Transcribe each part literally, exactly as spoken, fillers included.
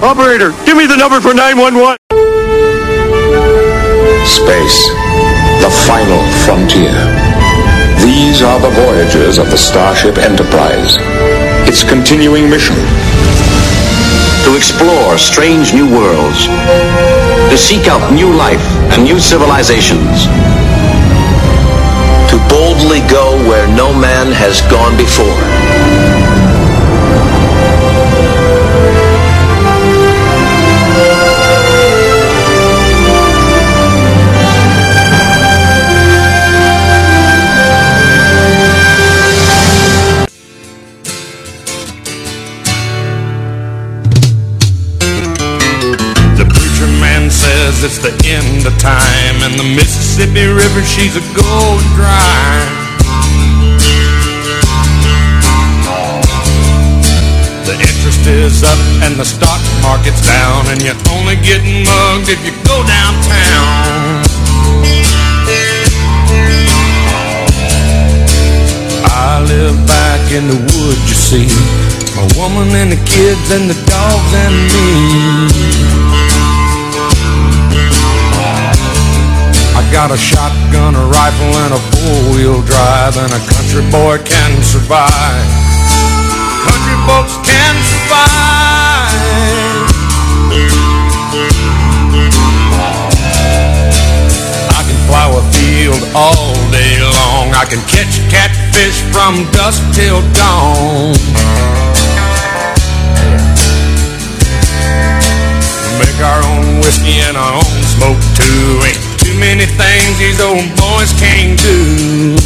Operator, give me the number for nine one one. Space, the final frontier. These are the voyages of the Starship Enterprise. Its continuing mission: to explore strange new worlds, to seek out new life and new civilizations, to boldly go where no man has gone before. It's the end of time, and the Mississippi River, she's a going dry. The interest is up and the stock market's down, and you're only getting mugged if you go downtown. I live back in the woods, you see, my woman and the kids and the dogs and me. I got a shotgun, a rifle, and a four-wheel drive, and a country boy can survive. Country folks can survive. I can plow a field all day long. I can catch catfish from dusk till dawn. Make our own whiskey and our own smoke too. Ain't too many things these old boys can't do.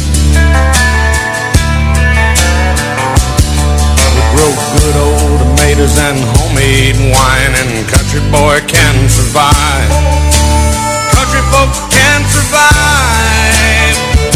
We grow good old tomatoes and homemade wine, and country boy can survive. Country folks can survive.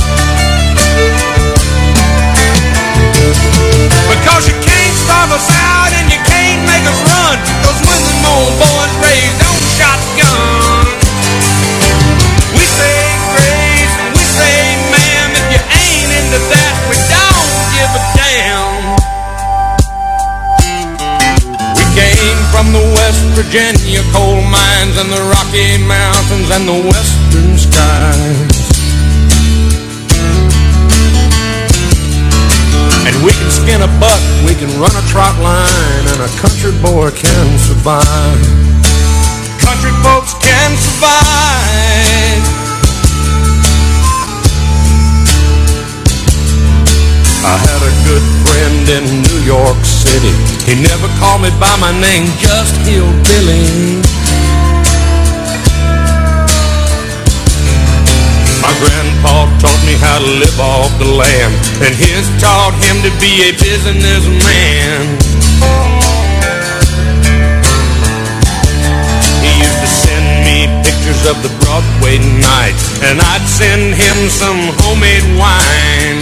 Because you can't starve us out and you can't make us run, 'cause when them old boys raised on shotgun, we say grace and we say ma'am. If you ain't into that, we don't give a damn. We came from the West Virginia coal mines and the Rocky Mountains and the western skies. And we can skin a buck, we can run a trot line, and a country boy can survive. Country folks can survive. I had a good friend in New York City. He never called me by my name, just Hillbilly. My grandpa taught me how to live off the land, and his taught him to be a businessman. He used to send me pictures of the Broadway nights, and I'd send him some homemade wine.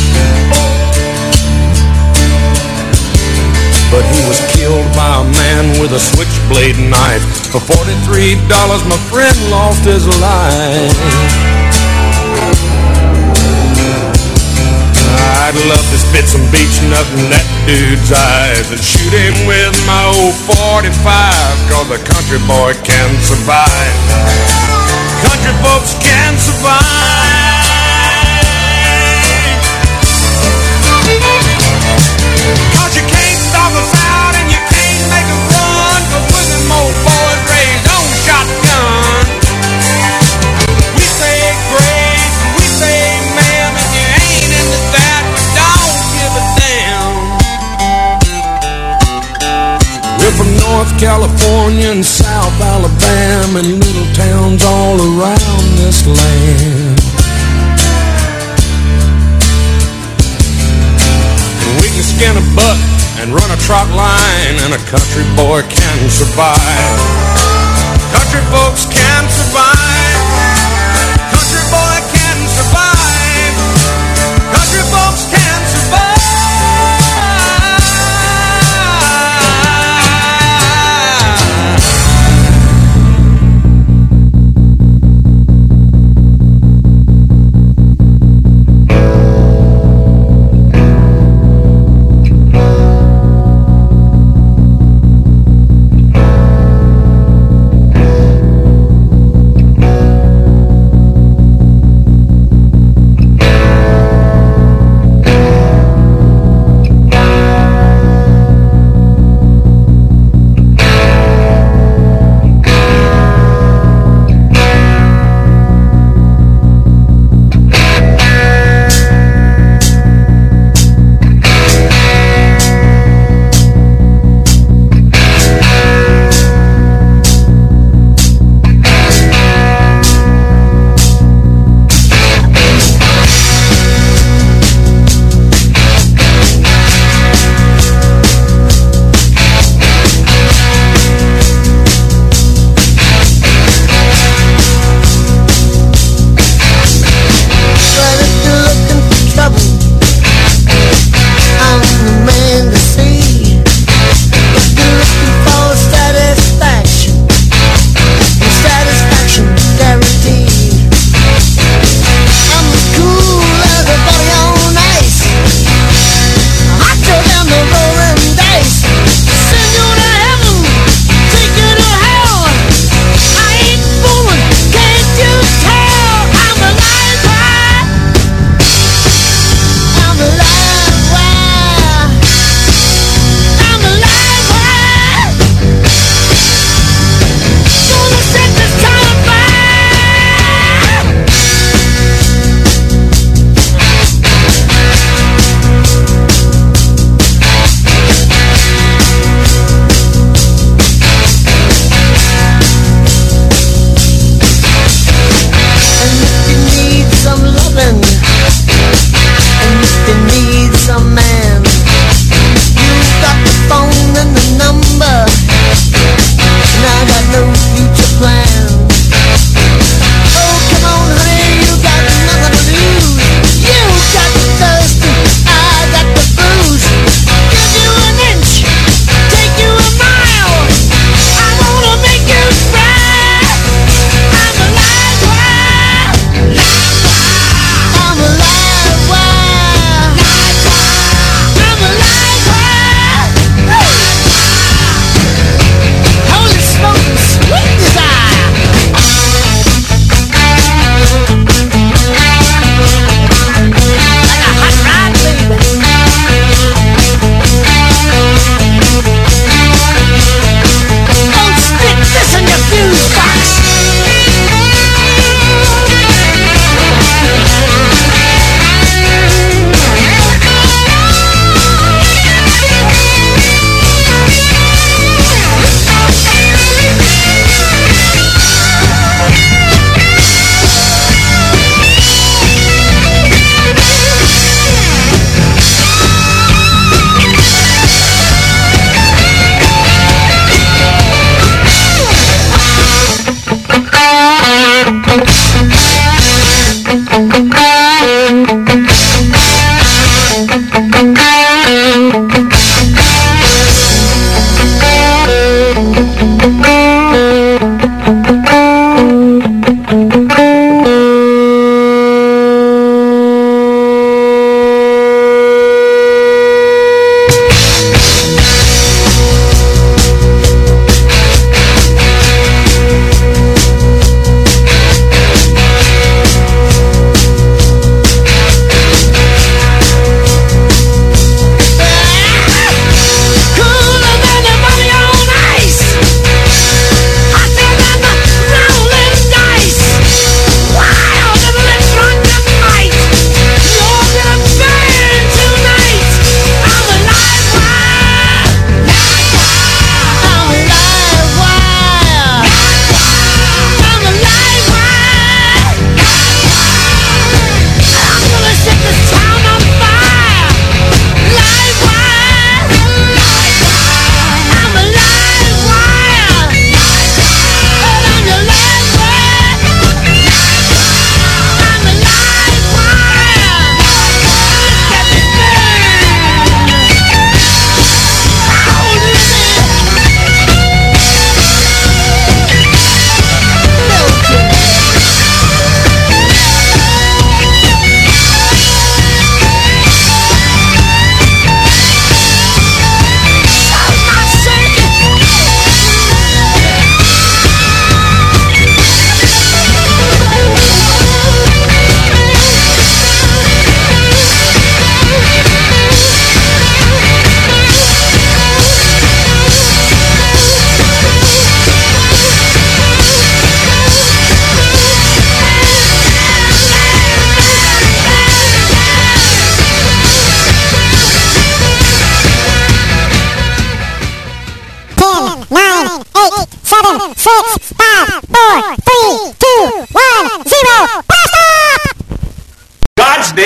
But he was killed by a man with a switchblade knife. For forty-three dollars my friend lost his life. I'd love to spit some beach nut in that dude's eyes and shoot him with my old forty-five, 'cause a country boy can survive. Country folks can survive. 'Cause you can't stop us out and you can't make us run, 'cause we're them old boys raised on shotgun. We say grace and we say ma'am. If you ain't into that, we don't give a damn. We're from North California and South Alabama and little towns all around this land. And we can skin a buck and run a trot line, and a country boy can survive. Country folks can survive. Country boy can survive. Country folks can survive.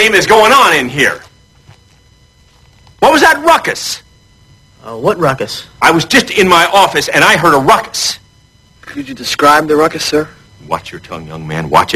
game is going on in here? What was that ruckus? Uh, what ruckus? I was just in my office and I heard a ruckus. Could you describe the ruckus, sir? Watch your tongue, young man. Watch it.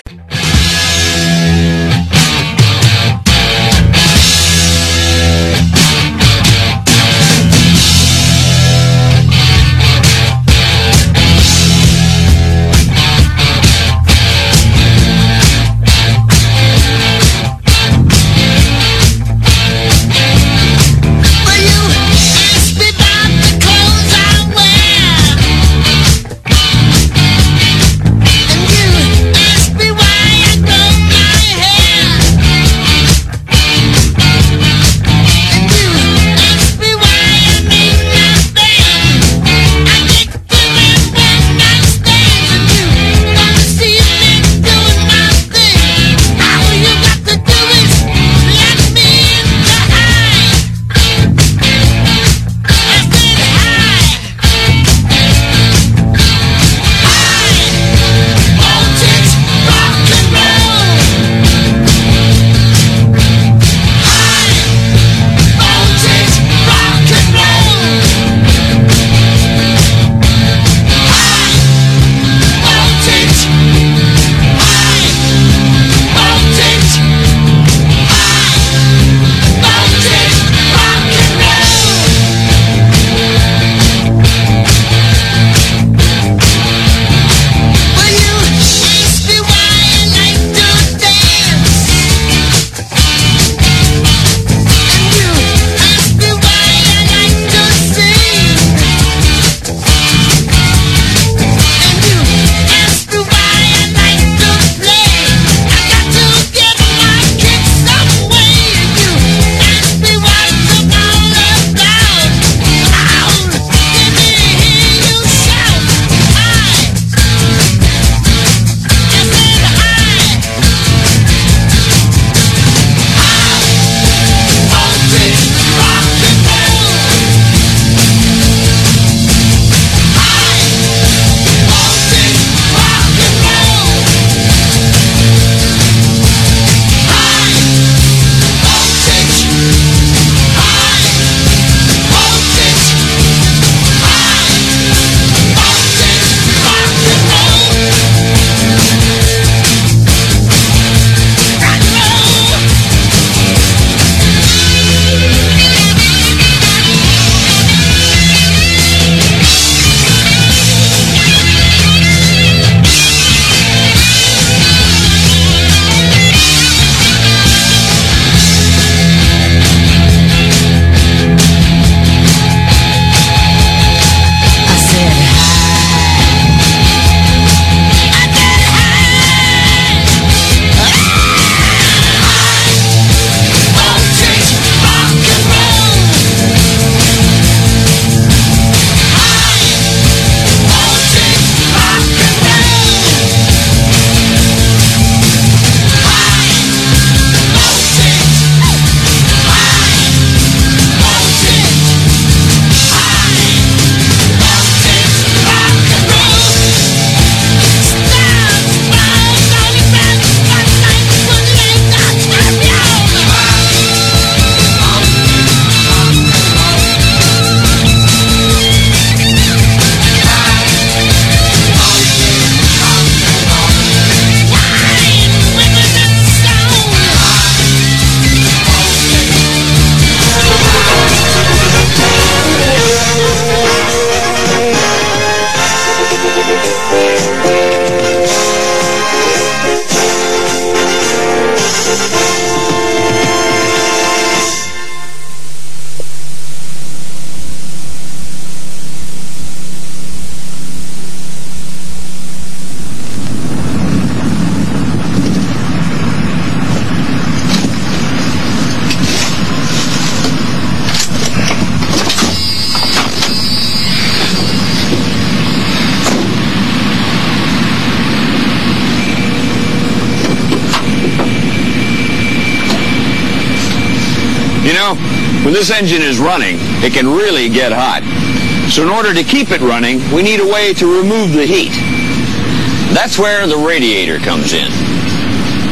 know, when this engine is running, it can really get hot. So in order to keep it running, we need a way to remove the heat. That's where the radiator comes in.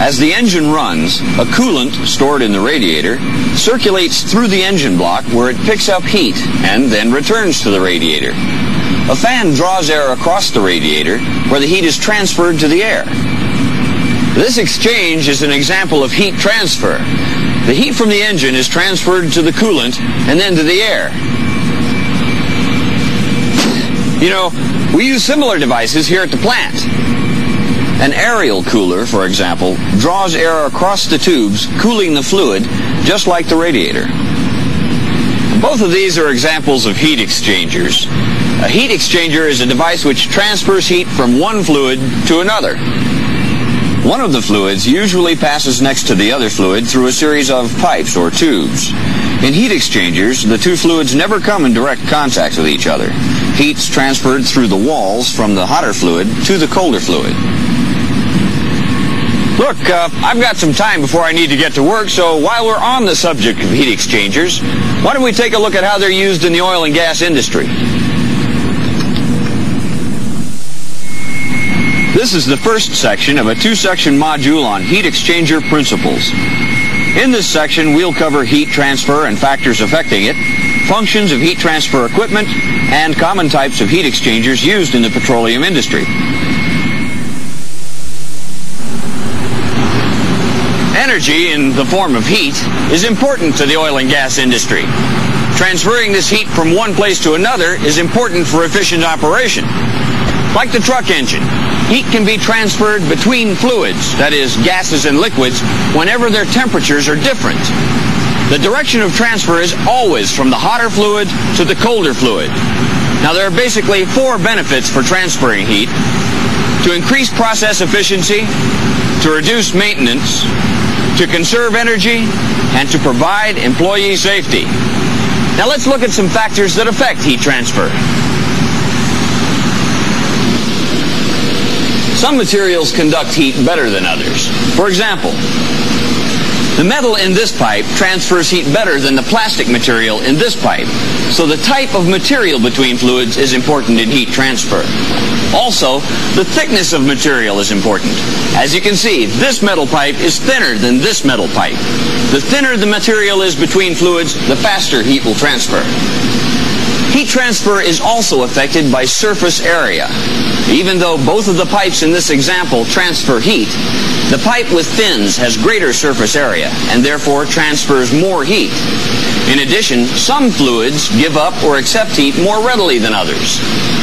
As the engine runs, a coolant stored in the radiator circulates through the engine block where it picks up heat and then returns to the radiator. A fan draws air across the radiator where the heat is transferred to the air. This exchange is an example of heat transfer. The heat from the engine is transferred to the coolant and then to the air. You know, we use similar devices here at the plant. An aerial cooler, for example, draws air across the tubes, cooling the fluid, just like the radiator. Both of these are examples of heat exchangers. A heat exchanger is a device which transfers heat from one fluid to another. One of the fluids usually passes next to the other fluid through a series of pipes or tubes. In heat exchangers, the two fluids never come in direct contact with each other. Heat's transferred through the walls from the hotter fluid to the colder fluid. Look, uh, I've got some time before I need to get to work, so while we're on the subject of heat exchangers, why don't we take a look at how they're used in the oil and gas industry? This is the first section of a two-section module on heat exchanger principles. In this section, we'll cover heat transfer and factors affecting it, functions of heat transfer equipment, and common types of heat exchangers used in the petroleum industry. Energy in the form of heat is important to the oil and gas industry. Transferring this heat from one place to another is important for efficient operation. Like the truck engine, heat can be transferred between fluids, that is, gases and liquids, whenever their temperatures are different. The direction of transfer is always from the hotter fluid to the colder fluid. Now, there are basically four benefits for transferring heat: to increase process efficiency, to reduce maintenance, to conserve energy, and to provide employee safety. Now, let's look at some factors that affect heat transfer. Some materials conduct heat better than others. For example, the metal in this pipe transfers heat better than the plastic material in this pipe. So the type of material between fluids is important in heat transfer. Also, the thickness of material is important. As you can see, this metal pipe is thinner than this metal pipe. The thinner the material is between fluids, the faster heat will transfer. Heat transfer is also affected by surface area. Even though both of the pipes in this example transfer heat, the pipe with fins has greater surface area and therefore transfers more heat. In addition, some fluids give up or accept heat more readily than others.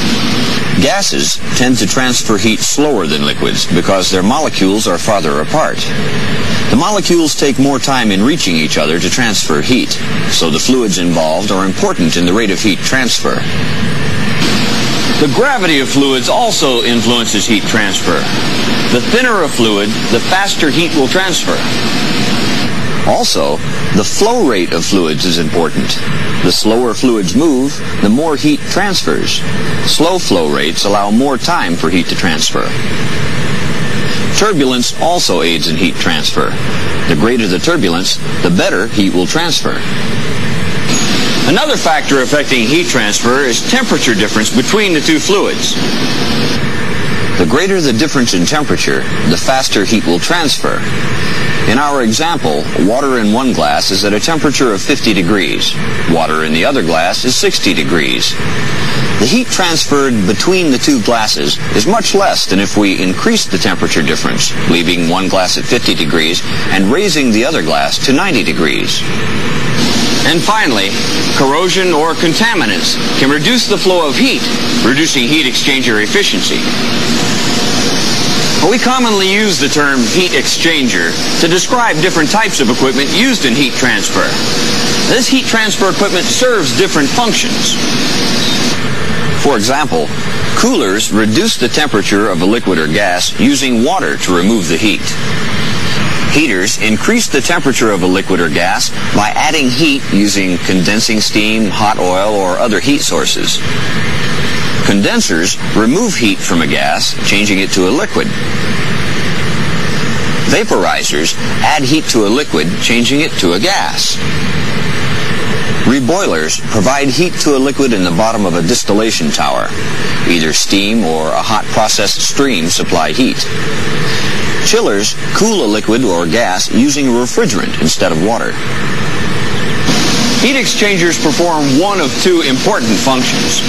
Gases tend to transfer heat slower than liquids because their molecules are farther apart. The molecules take more time in reaching each other to transfer heat, so the fluids involved are important in the rate of heat transfer. The gravity of fluids also influences heat transfer. The thinner a fluid, the faster heat will transfer. Also, the flow rate of fluids is important. The slower fluids move, the more heat transfers. Slow flow rates allow more time for heat to transfer. Turbulence also aids in heat transfer. The greater the turbulence, the better heat will transfer. Another factor affecting heat transfer is temperature difference between the two fluids. The greater the difference in temperature, the faster heat will transfer. In our example, water in one glass is at a temperature of fifty degrees. Water in the other glass is sixty degrees. The heat transferred between the two glasses is much less than if we increased the temperature difference, leaving one glass at fifty degrees and raising the other glass to ninety degrees. And finally, corrosion or contaminants can reduce the flow of heat, reducing heat exchanger efficiency. We commonly use the term heat exchanger to describe different types of equipment used in heat transfer. This heat transfer equipment serves different functions. For example, coolers reduce the temperature of a liquid or gas using water to remove the heat. Heaters increase the temperature of a liquid or gas by adding heat using condensing steam, hot oil, or other heat sources. Condensers remove heat from a gas, changing it to a liquid. Vaporizers add heat to a liquid, changing it to a gas. Reboilers provide heat to a liquid in the bottom of a distillation tower. Either steam or a hot processed stream supply heat. Chillers cool a liquid or gas using a refrigerant instead of water. Heat exchangers perform one of two important functions.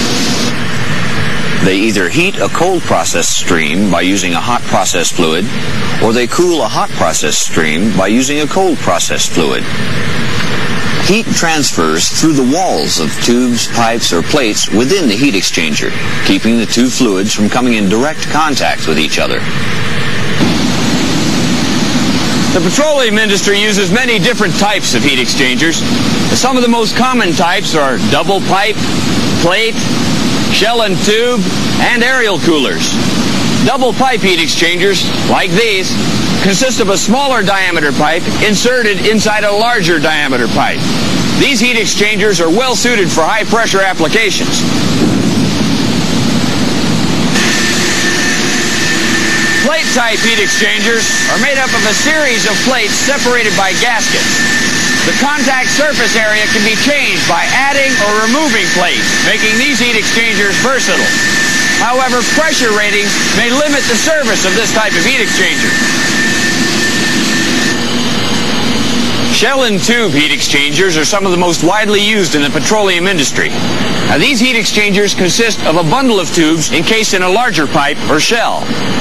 They either heat a cold process stream by using a hot process fluid, or they cool a hot process stream by using a cold process fluid. Heat transfers through the walls of tubes, pipes, or plates within the heat exchanger, keeping the two fluids from coming in direct contact with each other. The petroleum industry uses many different types of heat exchangers. Some of the most common types are double pipe, plate, shell and tube, and aerial coolers. Double pipe heat exchangers, like these, consist of a smaller diameter pipe inserted inside a larger diameter pipe. These heat exchangers are well suited for high pressure applications. Plate-type heat exchangers are made up of a series of plates separated by gaskets. The contact surface area can be changed by adding or removing plates, making these heat exchangers versatile. However, pressure ratings may limit the service of this type of heat exchanger. Shell and tube heat exchangers are some of the most widely used in the petroleum industry. Now, these heat exchangers consist of a bundle of tubes encased in a larger pipe or shell.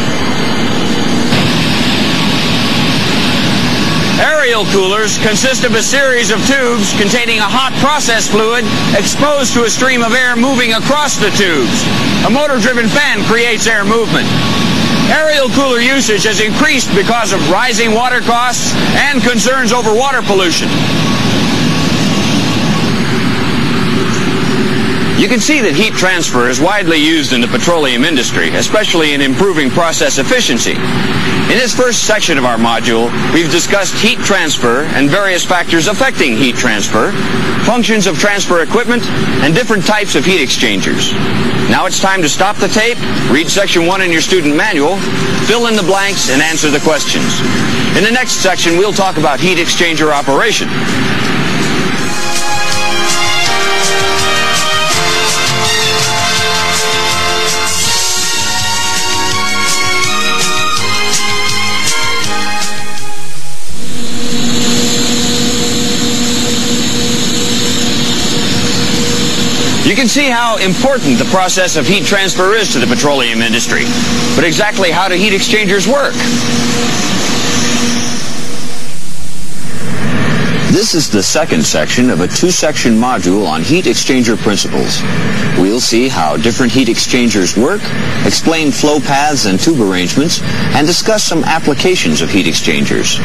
Aerial coolers consist of a series of tubes containing a hot process fluid exposed to a stream of air moving across the tubes. A motor-driven fan creates air movement. Aerial cooler usage has increased because of rising water costs and concerns over water pollution. You can see that heat transfer is widely used in the petroleum industry, especially in improving process efficiency. In this first section of our module, we've discussed heat transfer and various factors affecting heat transfer, functions of transfer equipment, and different types of heat exchangers. Now it's time to stop the tape, read section one in your student manual, fill in the blanks, and answer the questions. In the next section, we'll talk about heat exchanger operation. You can see how important the process of heat transfer is to the petroleum industry. But exactly how do heat exchangers work? This is the second section of a two-section module on heat exchanger principles. We'll see how different heat exchangers work, explain flow paths and tube arrangements, and discuss some applications of heat exchangers.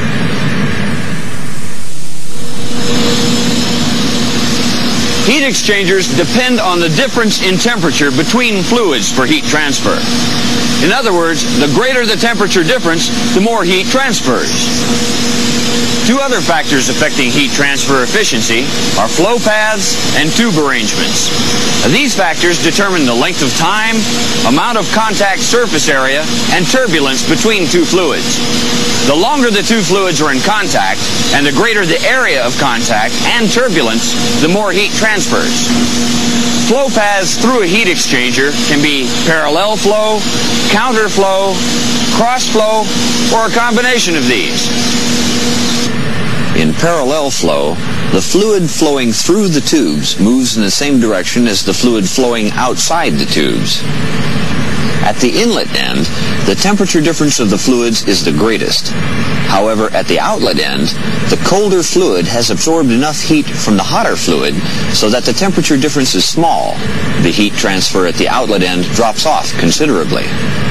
Heat exchangers depend on the difference in temperature between fluids for heat transfer. In other words, the greater the temperature difference, the more heat transfers. Two other factors affecting heat transfer efficiency are flow paths and tube arrangements. These factors determine the length of time, amount of contact surface area, and turbulence between two fluids. The longer the two fluids are in contact, and the greater the area of contact and turbulence, the more heat transfers. Flow paths through a heat exchanger can be parallel flow, counter flow, cross flow, or a combination of these. In parallel flow, the fluid flowing through the tubes moves in the same direction as the fluid flowing outside the tubes. At the inlet end, the temperature difference of the fluids is the greatest. However, at the outlet end, the colder fluid has absorbed enough heat from the hotter fluid so that the temperature difference is small. The heat transfer at the outlet end drops off considerably.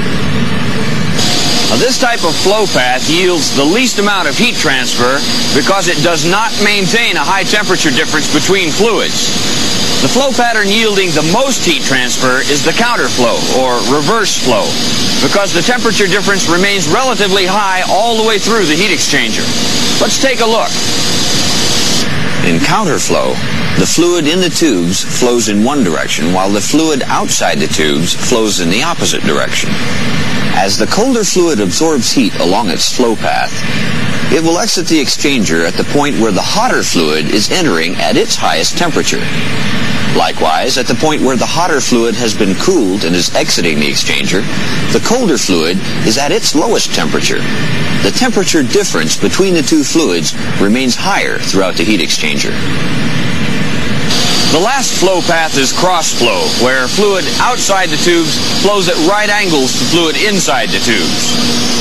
Now, this type of flow path yields the least amount of heat transfer because it does not maintain a high temperature difference between fluids. The flow pattern yielding the most heat transfer is the counterflow, or reverse flow, because the temperature difference remains relatively high all the way through the heat exchanger. Let's take a look. In counterflow, the fluid in the tubes flows in one direction, while the fluid outside the tubes flows in the opposite direction. As the colder fluid absorbs heat along its flow path, it will exit the exchanger at the point where the hotter fluid is entering at its highest temperature. Likewise, at the point where the hotter fluid has been cooled and is exiting the exchanger, the colder fluid is at its lowest temperature. The temperature difference between the two fluids remains higher throughout the heat exchanger. The last flow path is cross flow, where fluid outside the tubes flows at right angles to fluid inside the tubes.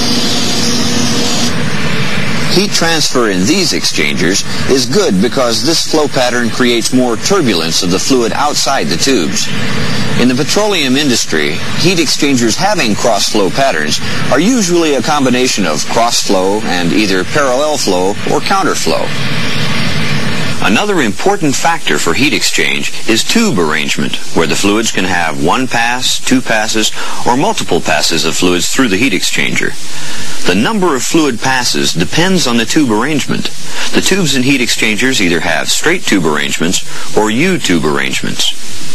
Heat transfer in these exchangers is good because this flow pattern creates more turbulence of the fluid outside the tubes. In the petroleum industry, heat exchangers having cross-flow patterns are usually a combination of cross-flow and either parallel flow or counterflow. Another important factor for heat exchange is tube arrangement, where the fluids can have one pass, two passes, or multiple passes of fluids through the heat exchanger. The number of fluid passes depends on the tube arrangement. The tubes in heat exchangers either have straight tube arrangements or U-tube arrangements.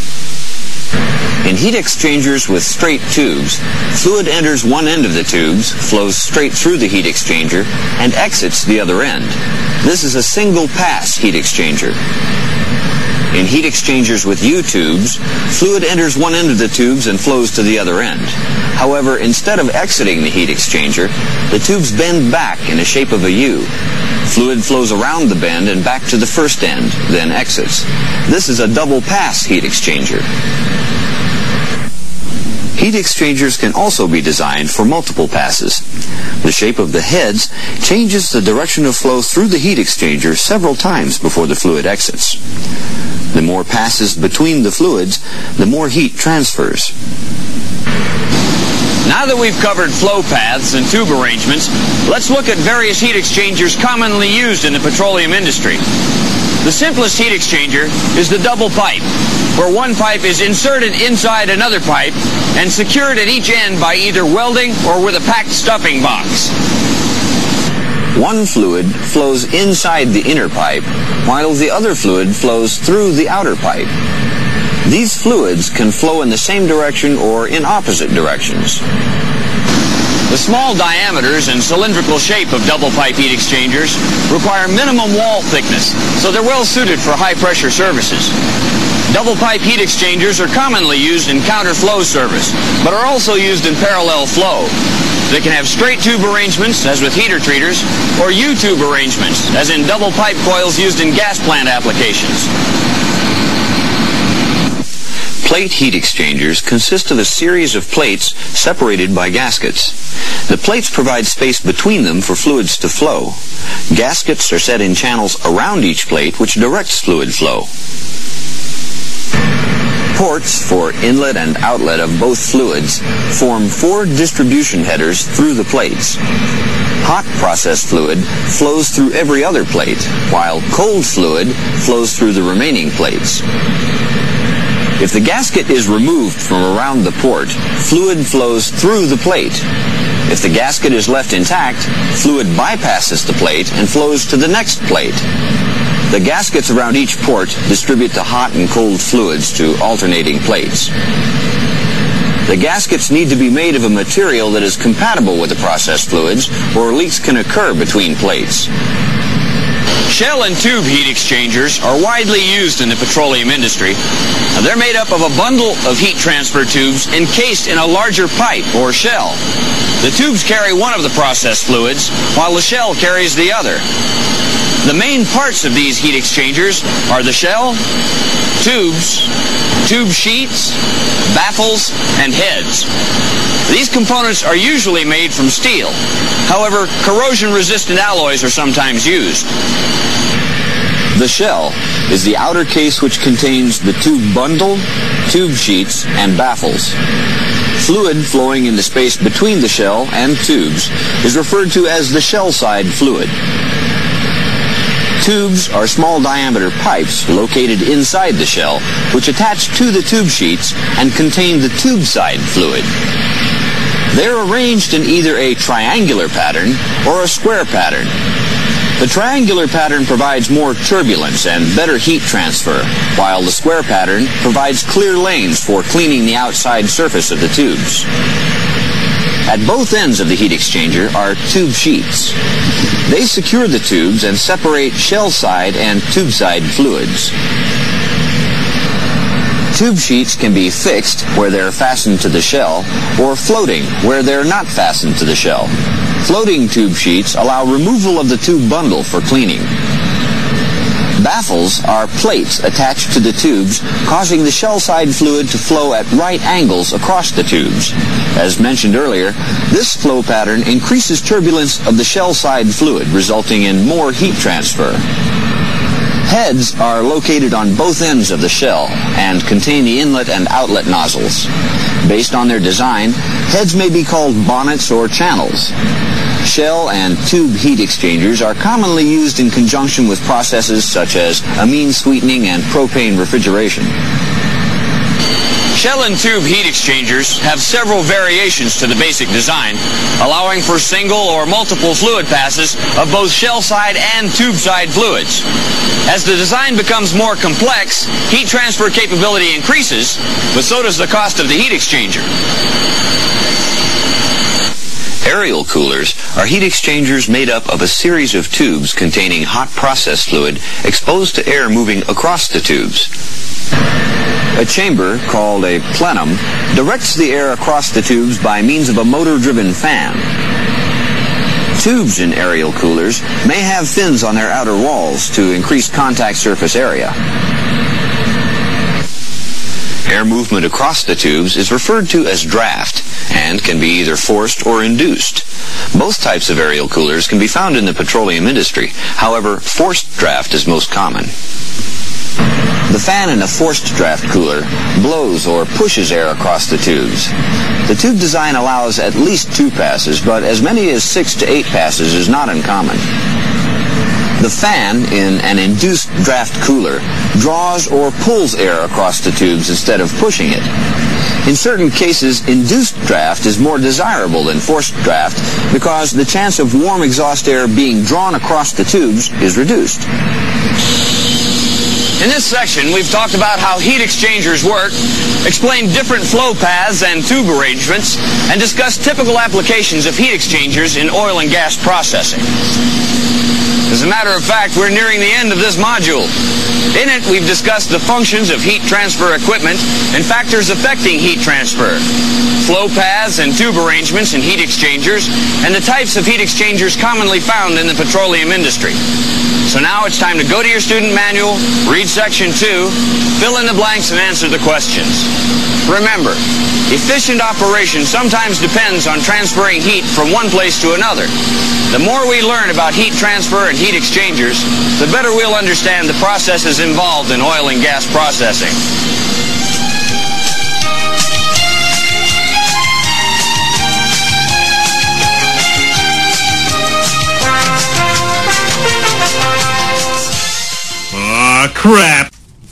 In heat exchangers with straight tubes, fluid enters one end of the tubes, flows straight through the heat exchanger, and exits the other end. This is a single-pass heat exchanger. In heat exchangers with U-tubes, fluid enters one end of the tubes and flows to the other end. However, instead of exiting the heat exchanger, the tubes bend back in the shape of a U. Fluid flows around the bend and back to the first end, then exits. This is a double-pass heat exchanger. Heat exchangers can also be designed for multiple passes. The shape of the heads changes the direction of flow through the heat exchanger several times before the fluid exits. The more passes between the fluids, the more heat transfers. Now that we've covered flow paths and tube arrangements, let's look at various heat exchangers commonly used in the petroleum industry. The simplest heat exchanger is the double pipe, where one pipe is inserted inside another pipe and secured at each end by either welding or with a packed stuffing box. One fluid flows inside the inner pipe, while the other fluid flows through the outer pipe. These fluids can flow in the same direction or in opposite directions. The small diameters and cylindrical shape of double pipe heat exchangers require minimum wall thickness, so they're well suited for high-pressure services. Double pipe heat exchangers are commonly used in counterflow service, but are also used in parallel flow. They can have straight tube arrangements, as with heater treaters, or U-tube arrangements, as in double pipe coils used in gas plant applications. Plate heat exchangers consist of a series of plates separated by gaskets. The plates provide space between them for fluids to flow. Gaskets are set in channels around each plate, which directs fluid flow. Ports for inlet and outlet of both fluids form four distribution headers through the plates. Hot process fluid flows through every other plate, while cold fluid flows through the remaining plates. If the gasket is removed from around the port, fluid flows through the plate. If the gasket is left intact, fluid bypasses the plate and flows to the next plate. The gaskets around each port distribute the hot and cold fluids to alternating plates. The gaskets need to be made of a material that is compatible with the process fluids, or leaks can occur between plates. Shell and tube heat exchangers are widely used in the petroleum industry. They're made up of a bundle of heat transfer tubes encased in a larger pipe or shell. The tubes carry one of the process fluids, while the shell carries the other. The main parts of these heat exchangers are the shell, tubes, tube sheets, baffles, and heads. These components are usually made from steel. However, corrosion-resistant alloys are sometimes used. The shell is the outer case which contains the tube bundle, tube sheets, and baffles. Fluid flowing in the space between the shell and tubes is referred to as the shell side fluid. Tubes are small diameter pipes located inside the shell, which attach to the tube sheets and contain the tube side fluid. They're arranged in either a triangular pattern or a square pattern. The triangular pattern provides more turbulence and better heat transfer, while the square pattern provides clear lanes for cleaning the outside surface of the tubes. At both ends of the heat exchanger are tube sheets. They secure the tubes and separate shell side and tube side fluids. Tube sheets can be fixed where they're fastened to the shell, or floating where they're not fastened to the shell. Floating tube sheets allow removal of the tube bundle for cleaning. Baffles are plates attached to the tubes, causing the shell side fluid to flow at right angles across the tubes. As mentioned earlier, this flow pattern increases turbulence of the shell side fluid, resulting in more heat transfer. Heads are located on both ends of the shell and contain the inlet and outlet nozzles. Based on their design, heads may be called bonnets or channels. Shell and tube heat exchangers are commonly used in conjunction with processes such as amine sweetening and propane refrigeration. Shell and tube heat exchangers have several variations to the basic design, allowing for single or multiple fluid passes of both shell side and tube side fluids. As the design becomes more complex, heat transfer capability increases, but so does the cost of the heat exchanger. Aerial coolers are heat exchangers made up of a series of tubes containing hot process fluid exposed to air moving across the tubes. A chamber, called a plenum, directs the air across the tubes by means of a motor-driven fan. Tubes in aerial coolers may have fins on their outer walls to increase contact surface area. Air movement across the tubes is referred to as draft and can be either forced or induced. Both types of aerial coolers can be found in the petroleum industry. However, forced draft is most common. The fan in a forced draft cooler blows or pushes air across the tubes. The tube design allows at least two passes, but as many as six to eight passes is not uncommon. The fan in an induced draft cooler draws or pulls air across the tubes instead of pushing it. In certain cases, induced draft is more desirable than forced draft because the chance of warm exhaust air being drawn across the tubes is reduced. In this section, we've talked about how heat exchangers work, explained different flow paths and tube arrangements, and discussed typical applications of heat exchangers in oil and gas processing. As a matter of fact, we're nearing the end of this module. In it, we've discussed the functions of heat transfer equipment and factors affecting heat transfer, flow paths and tube arrangements in heat exchangers, and the types of heat exchangers commonly found in the petroleum industry. So now it's time to go to your student manual, read section two, fill in the blanks, and answer the questions. Remember, efficient operation sometimes depends on transferring heat from one place to another. The more we learn about heat transfer and heat exchangers, the better we'll understand the processes involved in oil and gas processing. Aw, crap.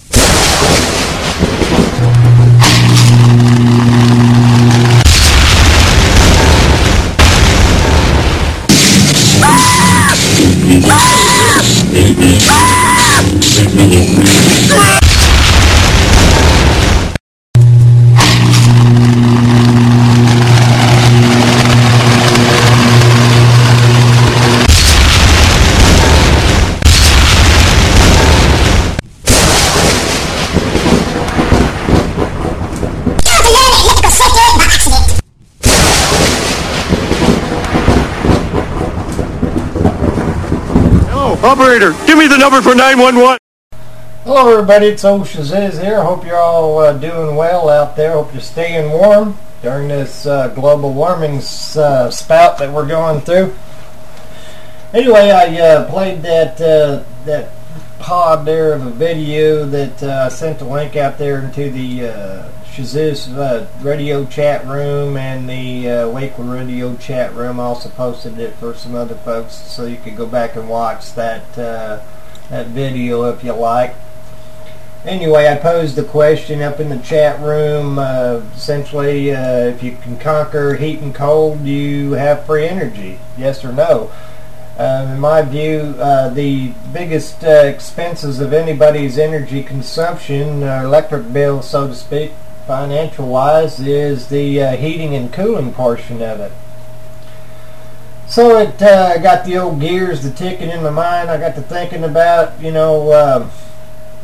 Operator, give me the number for nine one one. Hello everybody, it's Old Shazizz here. Hope you're all uh, doing well out there. Hope you're staying warm during this uh, global warming uh, spout that we're going through. Anyway, I uh, played that uh, that pod there of a video that I uh, sent a link out there into the uh, Shazizz uh, radio chat room and the uh, Lakewood radio chat room. I also posted it for some other folks so you could go back and watch that uh, that video if you like. Anyway, I posed the question up in the chat room, uh, essentially, uh, if you can conquer heat and cold, do you have free energy? Yes or no? Uh, in my view, uh, the biggest uh, expenses of anybody's energy consumption, uh, electric bill, so to speak, financial-wise, is the uh, heating and cooling portion of it. So it uh, got the old gears to ticking in my mind. I got to thinking about, you know, uh,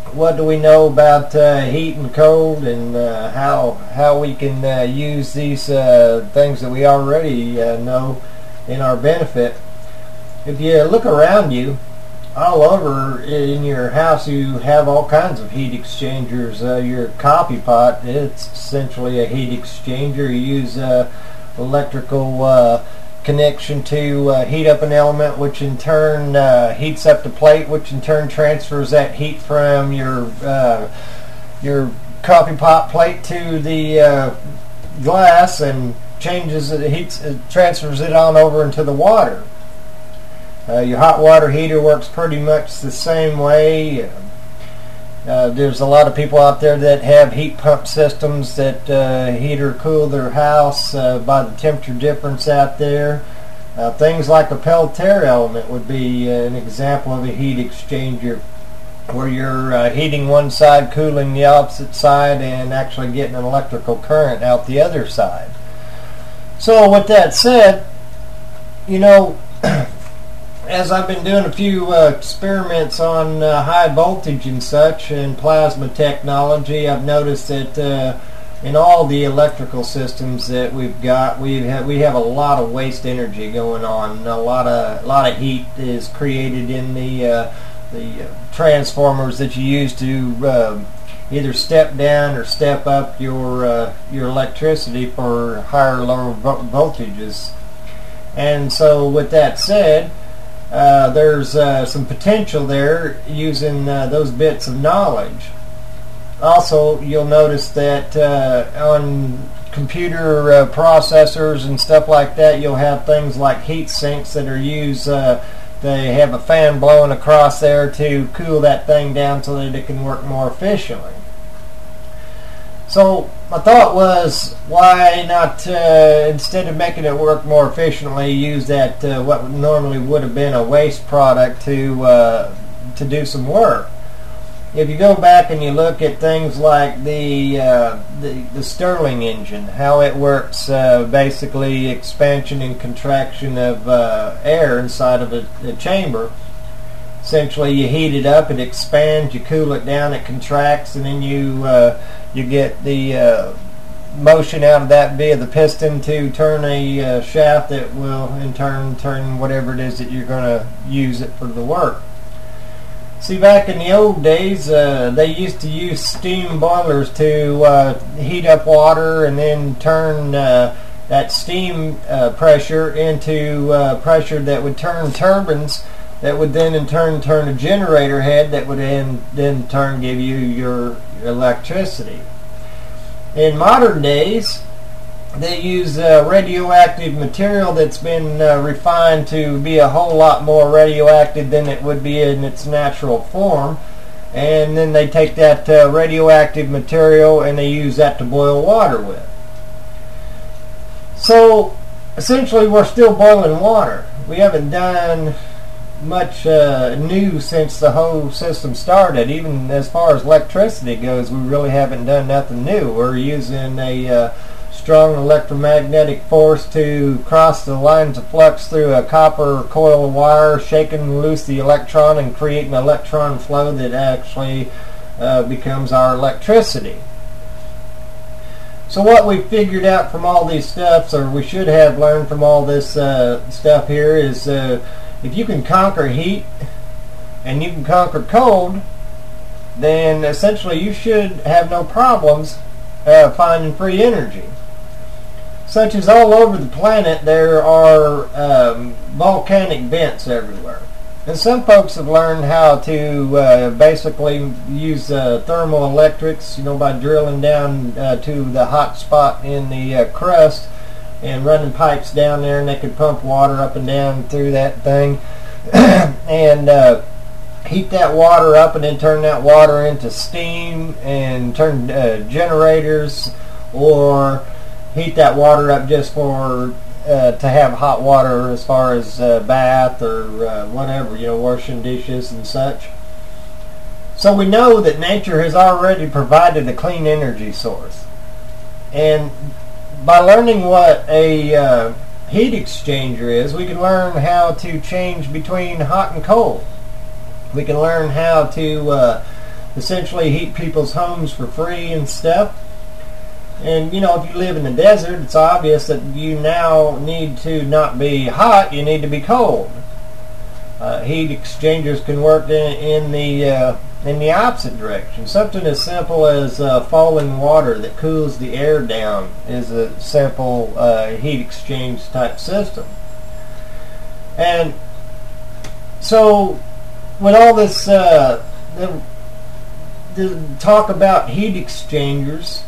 what do we know about uh, heat and cold, and uh, how how we can uh, use these uh, things that we already uh, know in our benefit. If you look around you, all over in your house, you have all kinds of heat exchangers. Uh, your coffee pot, it's essentially a heat exchanger. You use uh, electrical uh, connection to uh, heat up an element, which in turn uh, heats up the plate, which in turn transfers that heat from your uh, your coffee pot plate to the uh, glass and changes it, heats, it transfers it on over into the water. Uh, your hot water heater works pretty much the same way. Uh, there's a lot of people out there that have heat pump systems that uh, heat or cool their house uh, by the temperature difference out there. Uh, things like a Peltier element would be uh, an example of a heat exchanger, where you're uh, heating one side, cooling the opposite side, and actually getting an electrical current out the other side. So with that said, you know, as I've been doing a few uh, experiments on uh, high voltage and such and plasma technology, I've noticed that uh, in all the electrical systems that we've got, we have we have a lot of waste energy going on. A lot of a lot of heat is created in the uh, the uh, transformers that you use to uh, either step down or step up your uh, your electricity for higher or lower vo- voltages. And so, with that said, Uh, there's uh, some potential there using uh, those bits of knowledge. Also, you'll notice that uh, on computer uh, processors and stuff like that, you'll have things like heat sinks that are used. Uh, they have a fan blowing across there to cool that thing down so that it can work more efficiently. So my thought was, why not, uh, instead of making it work more efficiently, use that uh, what normally would have been a waste product to uh, to do some work. If you go back and you look at things like the uh, the, the Stirling engine, how it works, uh, basically expansion and contraction of uh, air inside of a, a chamber. Essentially, you heat it up, it expands, you cool it down, it contracts, and then you uh, you get the uh, motion out of that via the piston to turn a uh, shaft that will in turn turn whatever it is that you're going to use it for the work. See, back in the old days, uh, they used to use steam boilers to uh, heat up water and then turn uh, that steam uh, pressure into uh, pressure that would turn turbines that would then in turn turn a generator head that would then then turn give you your electricity. In modern days, they use uh, radioactive material that's been uh, refined to be a whole lot more radioactive than it would be in its natural form, and then they take that uh, radioactive material and they use that to boil water with. So essentially, we're still boiling water. We haven't done much uh, new since the whole system started. Even as far as electricity goes, we really haven't done nothing new. We're using a uh, strong electromagnetic force to cross the lines of flux through a copper coil of wire, shaking loose the electron and creating an electron flow that actually uh, becomes our electricity. So what we figured out from all these stuffs, or we should have learned from all this uh, stuff here, is uh, if you can conquer heat and you can conquer cold, then essentially you should have no problems uh, finding free energy. Such as all over the planet, there are um, volcanic vents everywhere. And some folks have learned how to uh, basically use uh, thermal electrics, you know, by drilling down uh, to the hot spot in the uh, crust and running pipes down there, and they could pump water up and down through that thing and uh, heat that water up and then turn that water into steam and turn uh, generators, or heat that water up just for uh, to have hot water as far as uh, bath or uh, whatever, you know, washing dishes and such. So we know that nature has already provided a clean energy source. And by learning what a uh, heat exchanger is, we can learn how to change between hot and cold. We can learn how to uh, essentially heat people's homes for free and stuff. And, you know, if you live in the desert, it's obvious that you now need to not be hot, you need to be cold. Uh, heat exchangers can work in, in the uh, in the opposite direction. Something as simple as uh, falling water that cools the air down is a simple uh, heat exchange type system. And so, with all this uh, the, the talk about heat exchangers,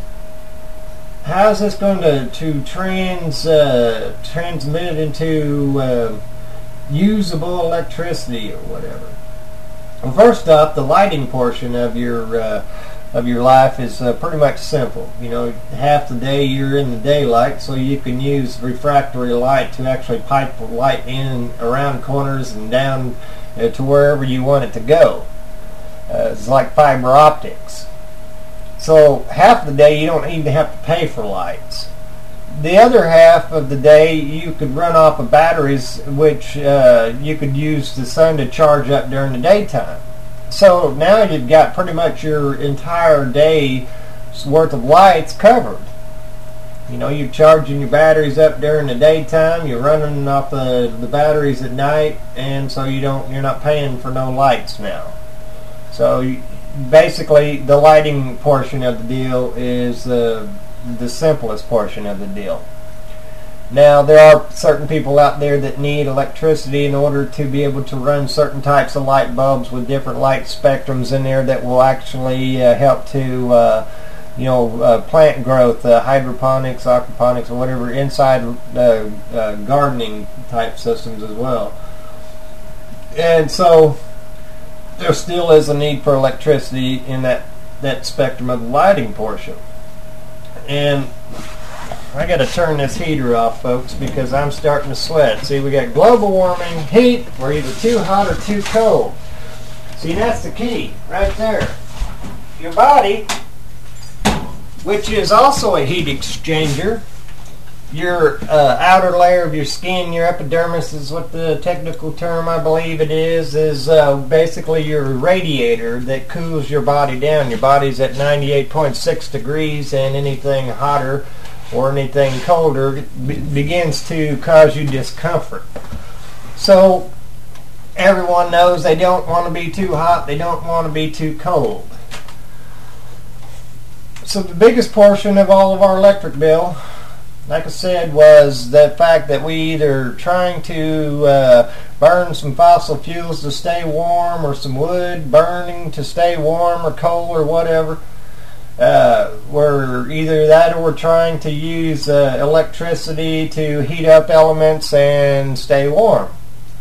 how is this going to, to trans uh, transmit into uh, usable electricity or whatever? Well, first off, the lighting portion of your uh, of your life is uh, pretty much simple. You know, half the day you're in the daylight, so you can use refractory light to actually pipe the light in around corners and down uh, to wherever you want it to go. Uh, it's like fiber optics. So half the day you don't even have to pay for lights. The other half of the day you could run off of batteries, which uh, you could use the sun to charge up during the daytime. So now you've got pretty much your entire day's worth of lights covered. You know, you're charging your batteries up during the daytime, you're running off the, the batteries at night, and so you don't you're not paying for no lights now. So you, basically, the lighting portion of the deal is uh, the simplest portion of the deal. Now, there are certain people out there that need electricity in order to be able to run certain types of light bulbs with different light spectrums in there that will actually uh, help to, uh, you know, uh, plant growth, uh, hydroponics, aquaponics, or whatever, inside uh, uh, gardening type systems as well. And so there still is a need for electricity in that, that spectrum of the lighting portion. And I got to turn this heater off, folks, because I'm starting to sweat. See, we got global warming, heat, we're either too hot or too cold. See, that's the key, right there. Your body, which is also a heat exchanger, your uh, outer layer of your skin, your epidermis is what the technical term, I believe it is, is uh, basically your radiator that cools your body down. Your body's at ninety-eight point six degrees, and anything hotter or anything colder be- begins to cause you discomfort. So everyone knows they don't want to be too hot, they don't want to be too cold. So the biggest portion of all of our electric bill, like I said, was the fact that we either trying to uh, burn some fossil fuels to stay warm, or some wood burning to stay warm or cold or whatever. Uh, we're either that or we're trying to use uh, electricity to heat up elements and stay warm.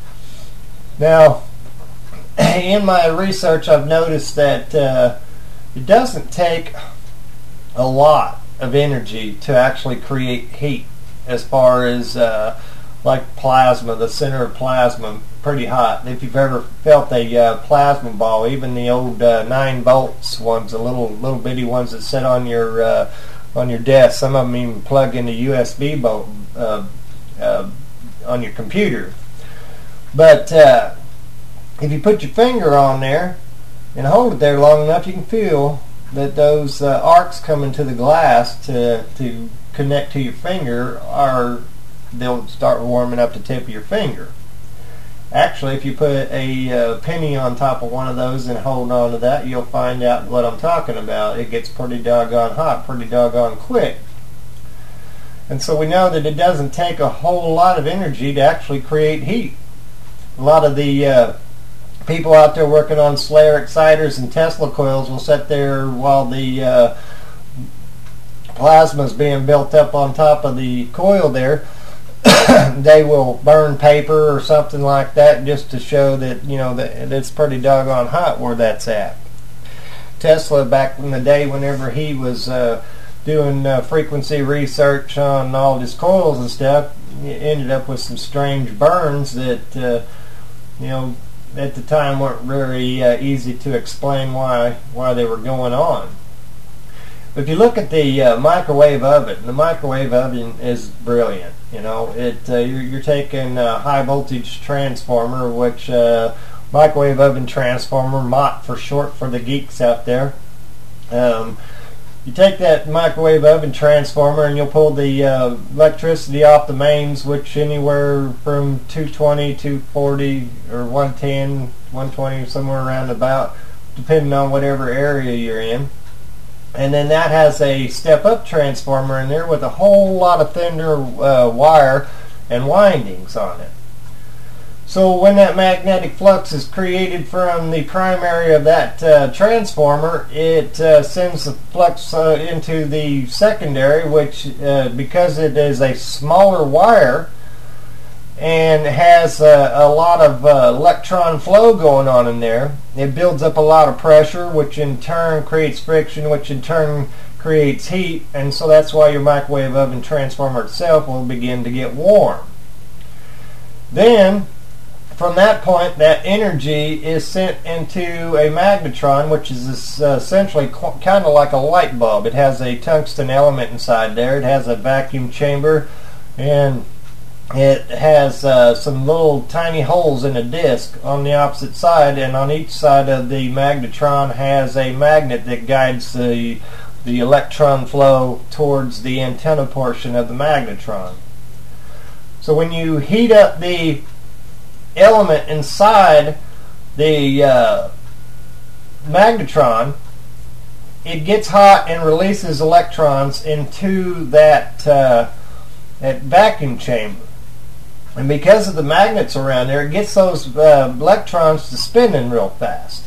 Now, in my research, I've noticed that uh, it doesn't take a lot of energy to actually create heat, as far as uh, like plasma, the center of plasma, pretty hot. If you've ever felt a uh, plasma ball, even the old uh, nine volts ones, the little little bitty ones that sit on your uh, on your desk, some of them even plug into U S B bolt uh, uh, on your computer. But uh, if you put your finger on there and hold it there long enough, you can feel that those uh, arcs coming to the glass to to connect to your finger are they'll start warming up the tip of your finger. Actually, if you put a uh, penny on top of one of those and hold on to that, you'll find out what I'm talking about. It gets pretty doggone hot, pretty doggone quick. And so we know that it doesn't take a whole lot of energy to actually create heat. A lot of the uh, people out there working on Slayer exciters and Tesla coils will sit there while the uh, plasma is being built up on top of the coil there. They will burn paper or something like that just to show that, you know, that it's pretty doggone hot where that's at. Tesla, back in the day, whenever he was uh, doing uh, frequency research on all his coils and stuff, ended up with some strange burns that, uh, you know, at the time weren't very uh, easy to explain why why they were going on. But if you look at the uh, microwave oven, the microwave oven is brilliant. You know, it uh, you're, you're taking a high voltage transformer, which uh, microwave oven transformer, M O T for short for the geeks out there. Um, you take that microwave oven transformer and you'll pull the uh, electricity off the mains, which anywhere from two twenty, two forty, or one ten, one twenty, somewhere around about, depending on whatever area you're in. And then that has a step-up transformer in there with a whole lot of thinner uh, wire and windings on it. So when that magnetic flux is created from the primary of that uh, transformer, it uh, sends the flux uh, into the secondary, which uh, because it is a smaller wire and has uh, a lot of uh, electron flow going on in there, it builds up a lot of pressure, which in turn creates friction, which in turn creates heat, and so that's why your microwave oven transformer itself will begin to get warm. Then from that point, that energy is sent into a magnetron, which is this, uh, essentially kind of like a light bulb. It has a tungsten element inside there. It has a vacuum chamber, and it has uh, some little tiny holes in a disc on the opposite side, and on each side of the magnetron has a magnet that guides the, the electron flow towards the antenna portion of the magnetron. So when you heat up the element inside the uh, magnetron, it gets hot and releases electrons into that, uh, that vacuum chamber. And because of the magnets around there, it gets those uh, electrons to spinning real fast.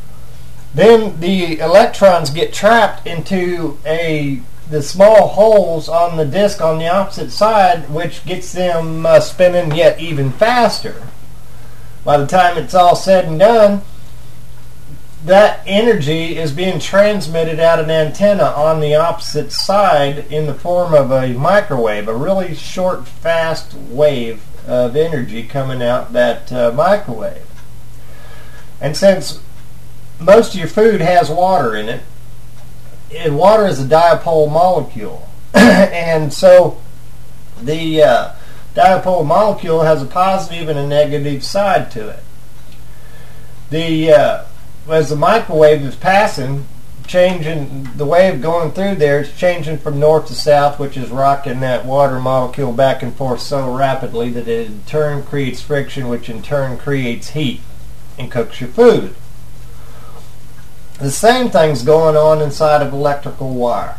Then the electrons get trapped into a the small holes on the disc on the opposite side, which gets them uh, spinning yet even faster. By the time it's all said and done, that energy is being transmitted out an antenna on the opposite side in the form of a microwave, a really short, fast wave of energy coming out that uh, microwave. And since most of your food has water in it, and water is a dipole molecule, and so the uh, dipole molecule has a positive and a negative side to it. The uh, as the microwave is passing, changing the wave going through there, it's changing from north to south, which is rocking that water molecule back and forth so rapidly that it in turn creates friction, which in turn creates heat and cooks your food. The same thing's going on inside of electrical wire.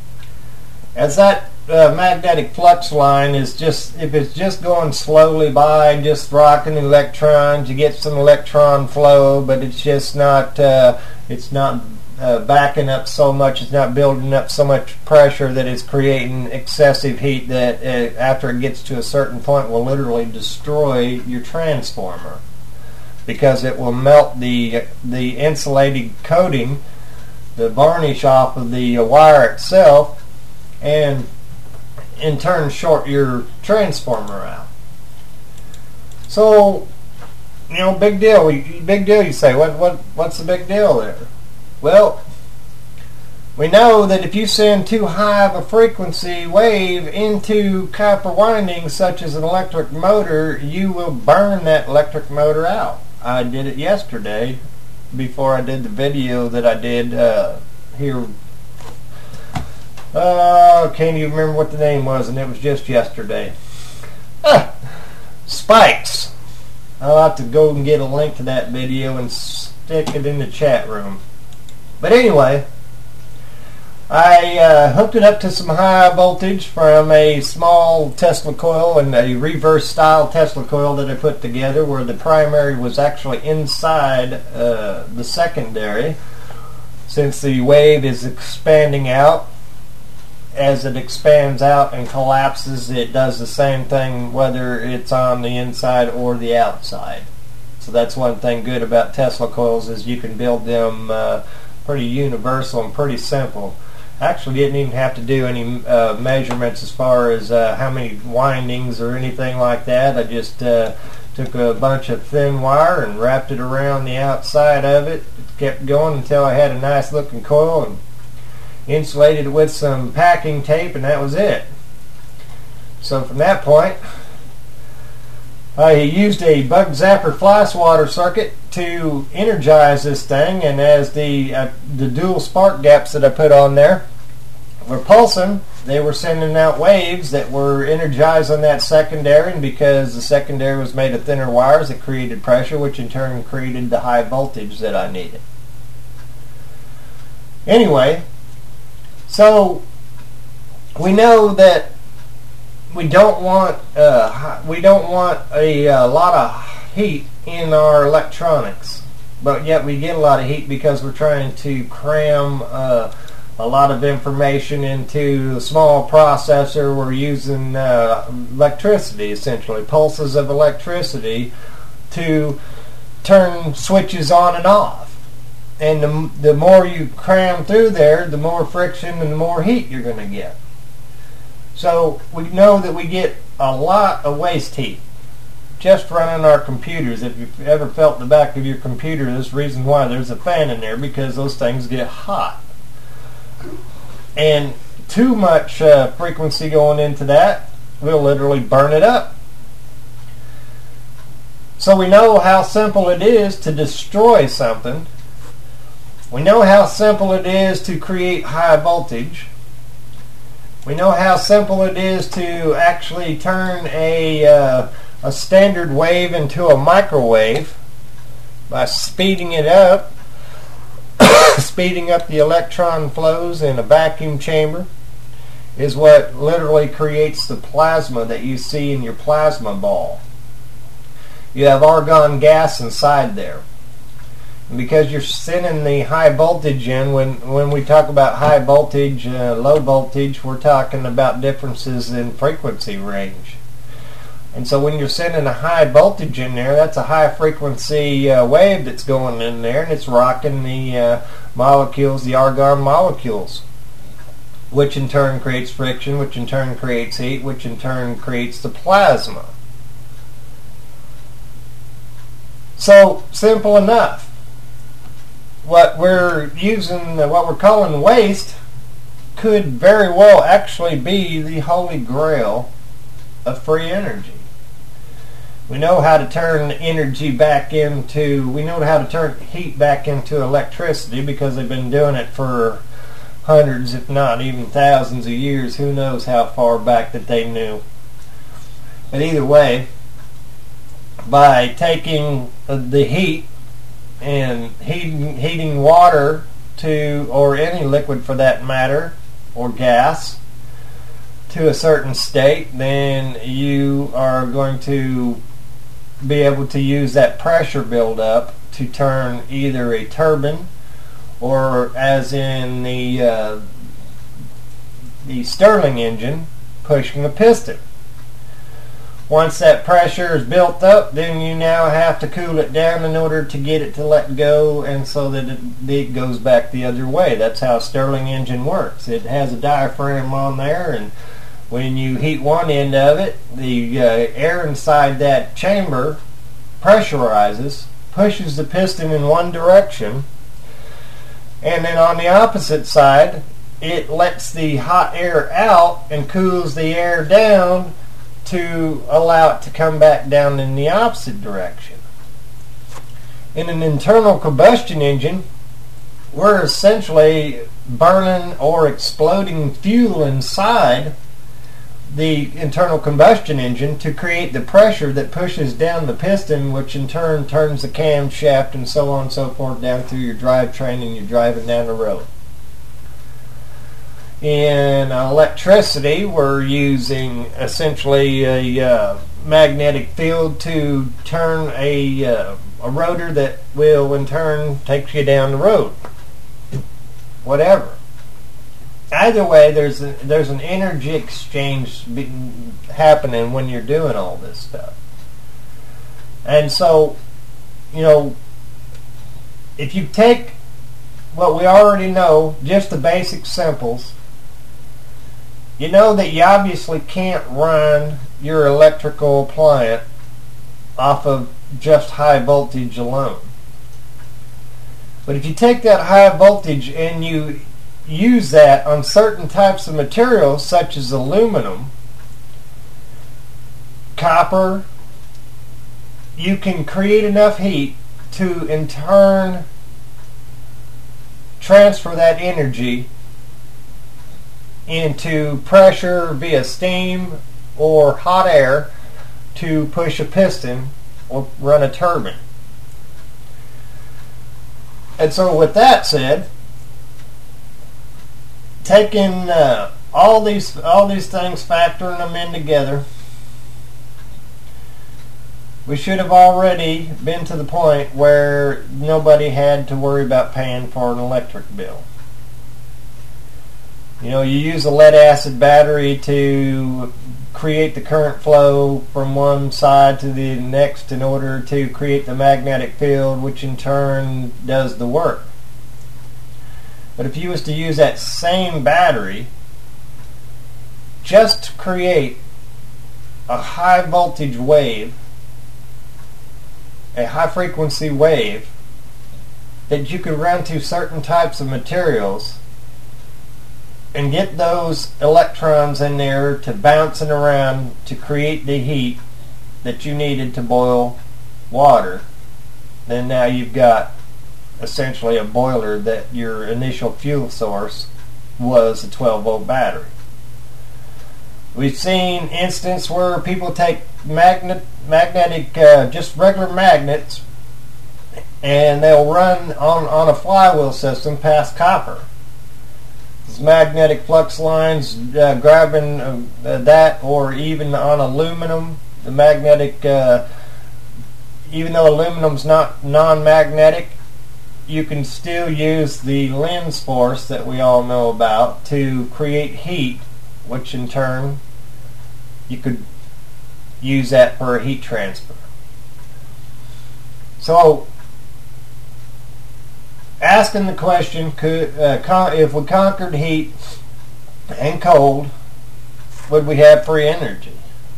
As that uh, magnetic flux line is just, if it's just going slowly by, just rocking electrons, you get some electron flow, but it's just not, uh, it's not uh, backing up so much, it's not building up so much pressure that it's creating excessive heat that uh, after it gets to a certain point will literally destroy your transformer, because it will melt the the insulated coating, the varnish off of the wire itself, and in turn short your transformer out. So, you know, big deal. Big deal. You say, what what what's the big deal there? Well, we know that if you send too high of a frequency wave into copper windings, such as an electric motor, you will burn that electric motor out. I did it yesterday before I did the video that I did uh, here. Uh, can't even remember what the name was, and it was just yesterday. Ah, spikes. I'll have to go and get a link to that video and stick it in the chat room. But anyway, I uh, hooked it up to some high voltage from a small Tesla coil and a reverse style Tesla coil that I put together, where the primary was actually inside uh, the secondary. Since the wave is expanding out, as it expands out and collapses, it does the same thing whether it's on the inside or the outside. So that's one thing good about Tesla coils, is you can build them uh, pretty universal and pretty simple. Actually didn't even have to do any uh, measurements as far as uh, how many windings or anything like that. I just uh, took a bunch of thin wire and wrapped it around the outside of it. It kept going until I had a nice looking coil and insulated it with some packing tape, and that was it. So from that point, Uh, he used a bug zapper fly swatter circuit to energize this thing, and as the uh, the dual spark gaps that I put on there were pulsing, they were sending out waves that were energizing that secondary, and because the secondary was made of thinner wires, it created pressure, which in turn created the high voltage that I needed. Anyway, so we know that we don't want uh, we don't want a, a lot of heat in our electronics, but yet we get a lot of heat because we're trying to cram uh, a lot of information into a small processor. We're using uh, electricity, essentially pulses of electricity, to turn switches on and off. And the, the more you cram through there, the more friction and the more heat you're going to get. So we know that we get a lot of waste heat just running our computers. If you've ever felt the back of your computer, there's the reason why there's a fan in there, because those things get hot. And too much uh, frequency going into that will literally burn it up. So we know how simple it is to destroy something. We know how simple it is to create high voltage. We know how simple it is to actually turn a, uh, a standard wave into a microwave by speeding it up, speeding up the electron flows in a vacuum chamber is what literally creates the plasma that you see in your plasma ball. You have argon gas inside there. And because you're sending the high voltage in, when, when we talk about high voltage, uh, low voltage, we're talking about differences in frequency range. And so when you're sending a high voltage in there, that's a high frequency uh, wave that's going in there, and it's rocking the uh, molecules, the argon molecules, which in turn creates friction, which in turn creates heat, which in turn creates the plasma. So, simple enough. What we're using, what we're calling waste, could very well actually be the holy grail of free energy. We know how to turn energy back into, we know how to turn heat back into electricity because they've been doing it for hundreds, if not even thousands of years. Who knows how far back that they knew. But either way, by taking the heat and heating, heating water to, or any liquid for that matter, or gas, to a certain state, then you are going to be able to use that pressure buildup to turn either a turbine, or as in the uh, the Stirling engine, pushing a piston. Once that pressure is built up, then you now have to cool it down in order to get it to let go, and so that it, it goes back the other way. That's how a Stirling engine works. It has a diaphragm on there, and when you heat one end of it, the uh, air inside that chamber pressurizes, pushes the piston in one direction, and then on the opposite side, it lets the hot air out and cools the air down to allow it to come back down in the opposite direction. In an internal combustion engine, we're essentially burning or exploding fuel inside the internal combustion engine to create the pressure that pushes down the piston, which in turn turns the camshaft and so on and so forth down through your drivetrain, and you're driving down the road. In electricity, we're using essentially a uh, magnetic field to turn a, uh, a rotor that will in turn take you down the road. Whatever. Either way, there's a, there's an energy exchange be, happening when you're doing all this stuff. And so, you know, if you take what we already know, just the basic simples, you know that you obviously can't run your electrical appliance off of just high voltage alone. But if you take that high voltage and you use that on certain types of materials such as aluminum, copper, you can create enough heat to in turn transfer that energy into pressure via steam or hot air to push a piston or run a turbine. And so with that said, taking uh, all these all these things, factoring them in together, we should have already been to the point where nobody had to worry about paying for an electric bill. You know, you use a lead acid battery to create the current flow from one side to the next in order to create the magnetic field, which in turn does the work. But if you was to use that same battery just to create a high voltage wave, a high frequency wave that you could run to certain types of materials and get those electrons in there to bouncing around to create the heat that you needed to boil water, then now you've got essentially a boiler that your initial fuel source was a twelve volt battery. We've seen instances where people take magnet, magnetic, uh, just regular magnets, and they'll run on, on a flywheel system past copper. These magnetic flux lines uh, grabbing uh, that, or even on aluminum, the magnetic, uh, even though aluminum's not non-magnetic, you can still use the lens force that we all know about to create heat, which in turn you could use that for a heat transfer. So, asking the question, could uh, con- if we conquered heat and cold, would we have free energy?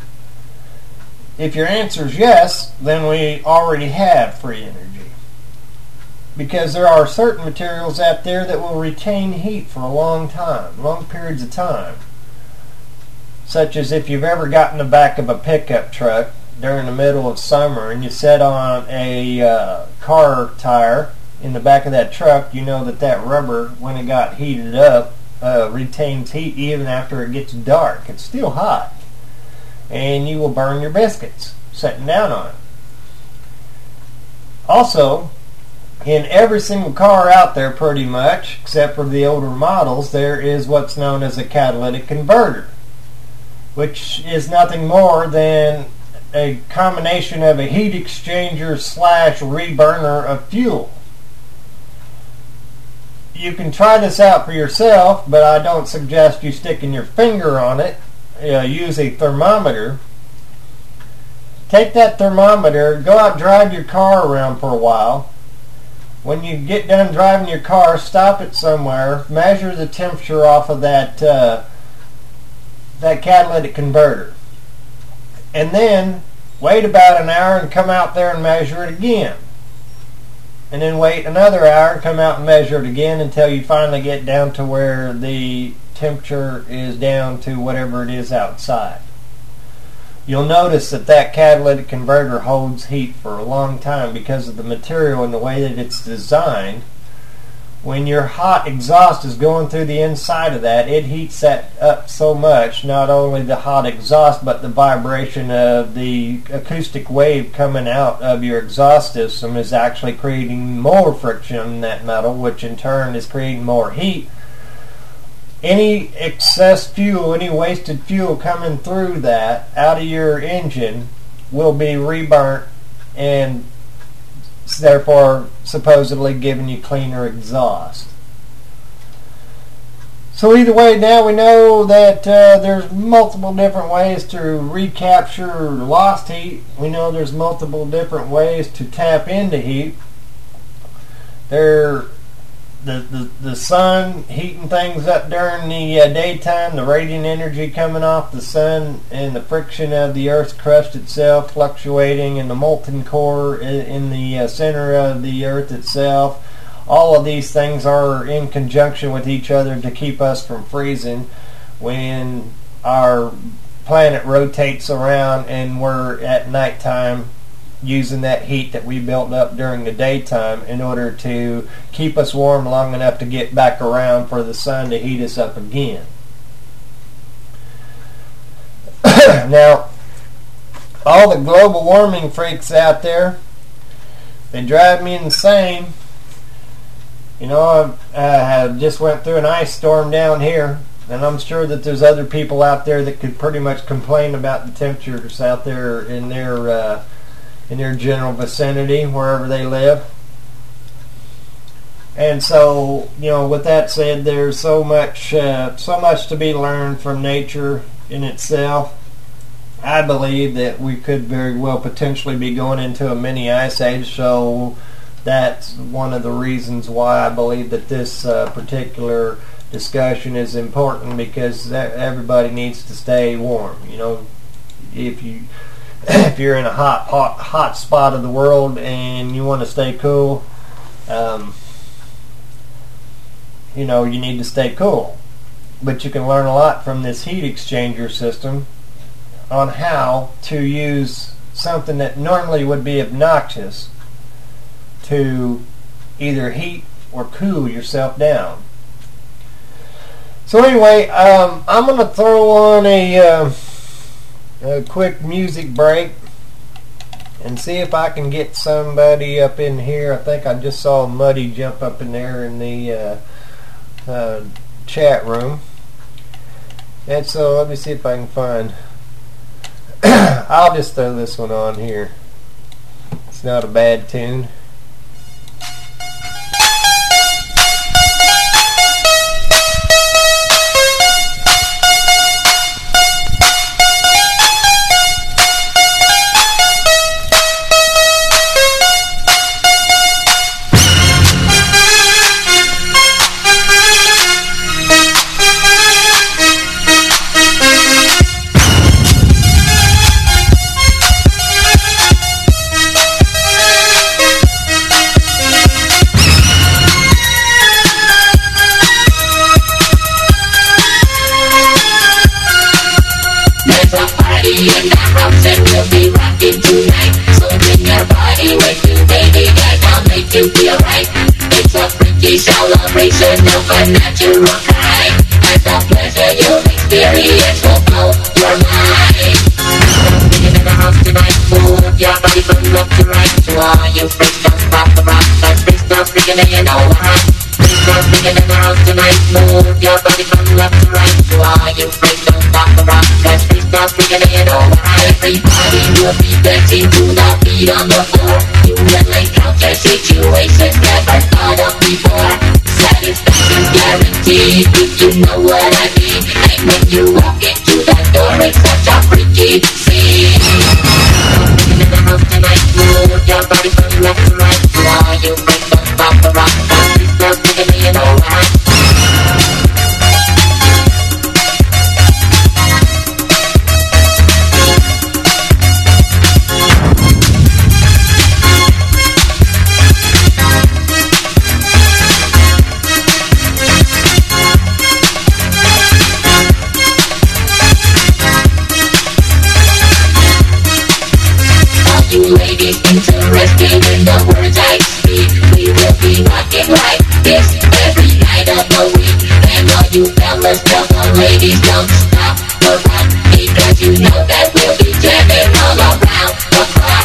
If your answer is yes, then we already have free energy. Because there are certain materials out there that will retain heat for a long time, long periods of time. Such as if you've ever gotten in the back of a pickup truck during the middle of summer and you set on a uh, car tire in the back of that truck, you know that that rubber, when it got heated up, uh, retains heat even after it gets dark. It's still hot. And you will burn your biscuits sitting down on it. Also, in every single car out there pretty much, except for the older models, there is what's known as a catalytic converter, which is nothing more than a combination of a heat exchanger slash reburner of fuel. You can try this out for yourself, but I don't suggest you sticking your finger on it. Uh, use a thermometer. Take that thermometer, go out and drive your car around for a while. When you get done driving your car, stop it somewhere, measure the temperature off of that uh, that catalytic converter, and then wait about an hour and come out there and measure it again, and then wait another hour and come out and measure it again until you finally get down to where the temperature is down to whatever it is outside. You'll notice that that catalytic converter holds heat for a long time because of the material and the way that it's designed. When your hot exhaust is going through the inside of that, it heats that up so much, not only the hot exhaust, but the vibration of the acoustic wave coming out of your exhaust system is actually creating more friction in that metal, which in turn is creating more heat. Any excess fuel, any wasted fuel coming through that out of your engine will be reburnt and therefore supposedly giving you cleaner exhaust. So either way, now we know that uh, there's multiple different ways to recapture lost heat. We know there's multiple different ways to tap into heat. There The, the, the sun heating things up during the uh, daytime, the radiant energy coming off the sun, and the friction of the Earth's crust itself fluctuating, and the molten core in, in the uh, center of the Earth itself. All of these things are in conjunction with each other to keep us from freezing when our planet rotates around and we're at nighttime using that heat that we built up during the daytime in order to keep us warm long enough to get back around for the sun to heat us up again. Now, all the global warming freaks out there, they drive me insane. You know, I uh, just went through an ice storm down here, and I'm sure that there's other people out there that could pretty much complain about the temperatures out there in their uh, in their general vicinity, wherever they live. And so, you know, with that said, there's so much, uh, so much to be learned from nature in itself. I believe that we could very well potentially be going into a mini ice age, so that's one of the reasons why I believe that this uh, particular discussion is important, because everybody needs to stay warm. You know, if you if you're in a hot, hot, hot spot of the world and you want to stay cool, um, you know, you need to stay cool. But you can learn a lot from this heat exchanger system on how to use something that normally would be obnoxious to either heat or cool yourself down. So anyway, um, I'm going to throw on a, uh, a quick music break and see if I can get somebody up in here. I think I just saw Muddy jump up in there in the uh, uh, chat room. And so let me see if I can find... I'll just throw this one on here. It's not a bad tune. Celebration of a natural kind, and the pleasure you'll experience will blow your mind. Singing in the house tonight, move your body from left to right. To all you freaks, don't stop the rock. Cause freaks don't freaking and you know why. Freaks don't freaking in the house tonight, move your body from left to right. To all you freaks, don't stop the rock. Cause freaks don't freaking and you know why. Everybody will be dancing to the beat on the floor. You will encounter situations never thought of before. Satisfaction's guaranteed, if you know what I mean. And when you walk into that door, it's such a freaky scene. Singing in the house tonight, move your body from left to right. To all you freaks, don't stop the rock. Cause freaks don't freaking and you know why. Interested in the words I speak, we will be rocking like this every night of the week. And all you fellas, tell the ladies, don't stop the rock, because you know that we'll be jamming all around the clock.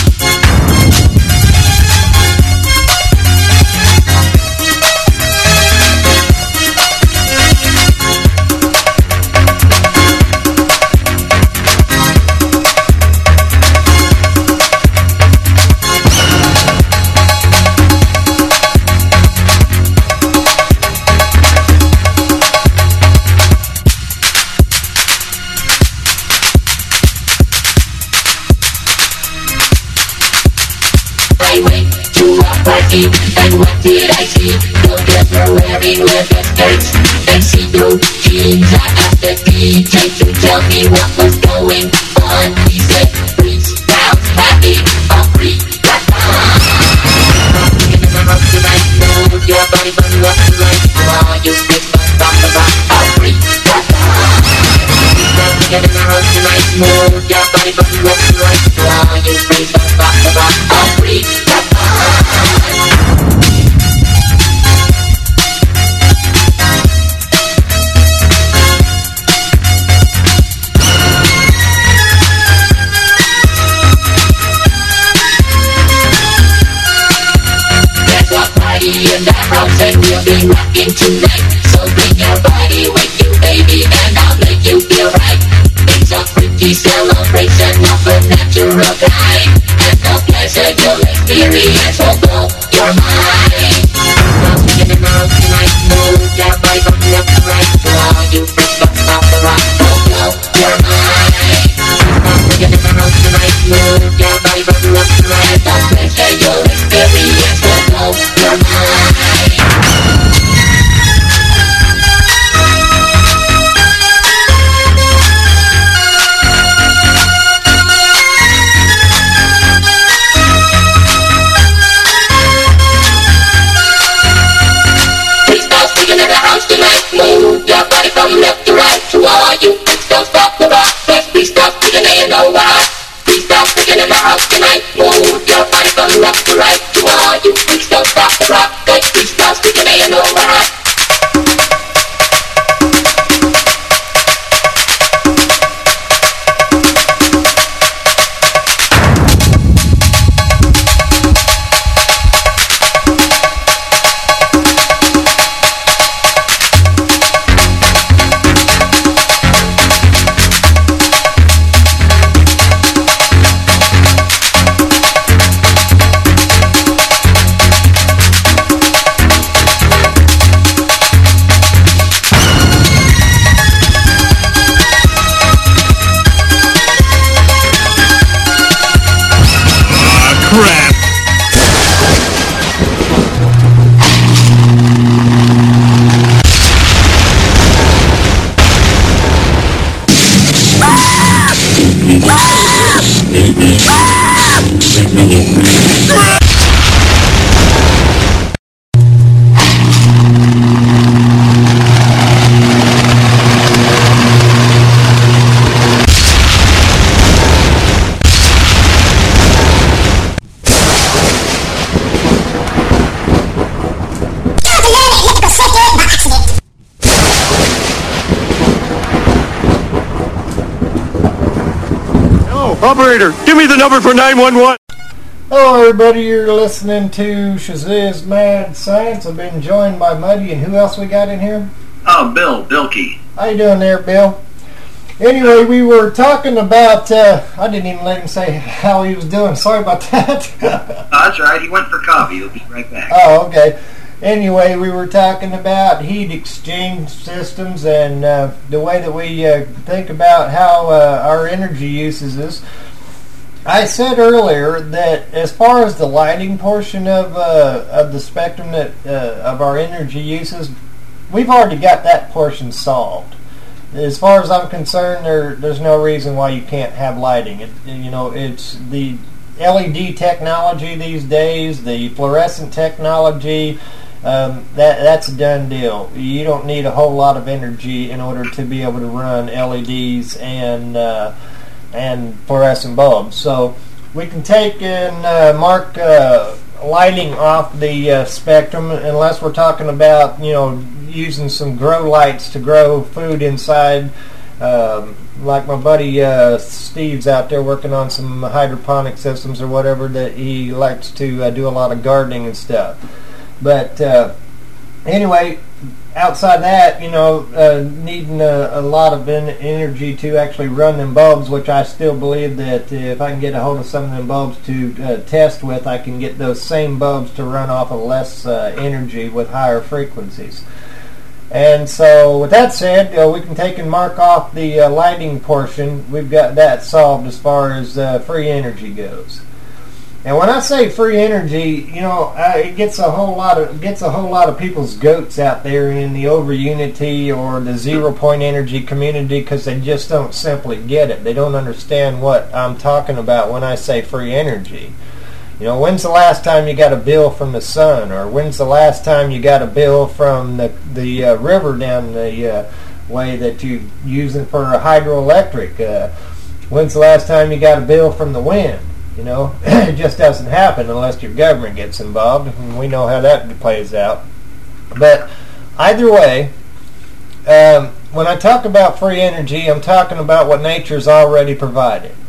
And what did I see? The girls were wearing leather skirts and see-through jeans. I asked the D J to tell me what was going on. He said, freaks, sounds happy, a freak, that's fun. Singing in the house tonight, move your body from left to right. To all you freaks, don't stop the rock, a freak, that's fun. Singing in the house tonight, move your body from left to right. To all you freaks, don't stop the party in the house and we'll be rocking tonight. So bring your body with you, baby, and I'll make you feel right. It's a freaky celebration of a natural kind, and the pleasure you'll experience will blow your mind. Now we in the house tonight, move your body from left to right. To all you freaks bucks off the rock, will blow your mind. Now we in the house tonight, move your body from left to right. And the pleasure you'll experience will blow your mind. Move your body from left to right. To all you freaks, don't stop the rock. Let's please stop freaking and know why. Please stop freaking in the house tonight. Move your body from left to right. To all you freaks, don't stop the rock. Let's please stop freaking and know why. Operator, give me the number for nine one one. Hello everybody, you're listening to Shazizz Mad Science. I've been joined by Muddy, and who else we got in here? Oh, Bill, Bilkey. How you doing there, Bill? Anyway, we were talking about, uh, I didn't even let him say how he was doing, sorry about that. Oh, that's right, he went for coffee, he'll be right back. Oh, okay. Anyway, we were talking about heat exchange systems and uh, the way that we uh, think about how uh, our energy uses is. I said earlier that as far as the lighting portion of uh, of the spectrum that uh, of our energy uses, we've already got that portion solved. As far as I'm concerned, there there's no reason why you can't have lighting. It, you know, it's the L E D technology these days, the fluorescent technology. Um, that that's a done deal. You don't need a whole lot of energy in order to be able to run L E Ds and uh, and fluorescent bulbs. So we can take and uh, mark uh, lighting off the uh, spectrum, unless we're talking about, you know, using some grow lights to grow food inside. Um, like my buddy uh, Steve's out there working on some hydroponic systems or whatever, that he likes to uh, do a lot of gardening and stuff. But uh, anyway, outside that, you know, uh, needing a, a lot of en- energy to actually run them bulbs, which I still believe that if I can get a hold of some of them bulbs to uh, test with, I can get those same bulbs to run off of less uh, energy with higher frequencies. And so, with that said, uh, we can take and mark off the uh, lighting portion. We've got that solved as far as uh, free energy goes. And when I say free energy, you know, uh, it gets a whole lot of gets a whole lot of people's goats out there in the over unity or the zero point energy community, because they just don't simply get it. They don't understand what I'm talking about when I say free energy. You know, when's the last time you got a bill from the sun, or when's the last time you got a bill from the the uh, river down the uh, way that you're using for a hydroelectric? Uh, when's the last time you got a bill from the wind? You know, it just doesn't happen unless your government gets involved, and we know how that plays out. But either way, um, when I talk about free energy, I'm talking about what nature's already provided.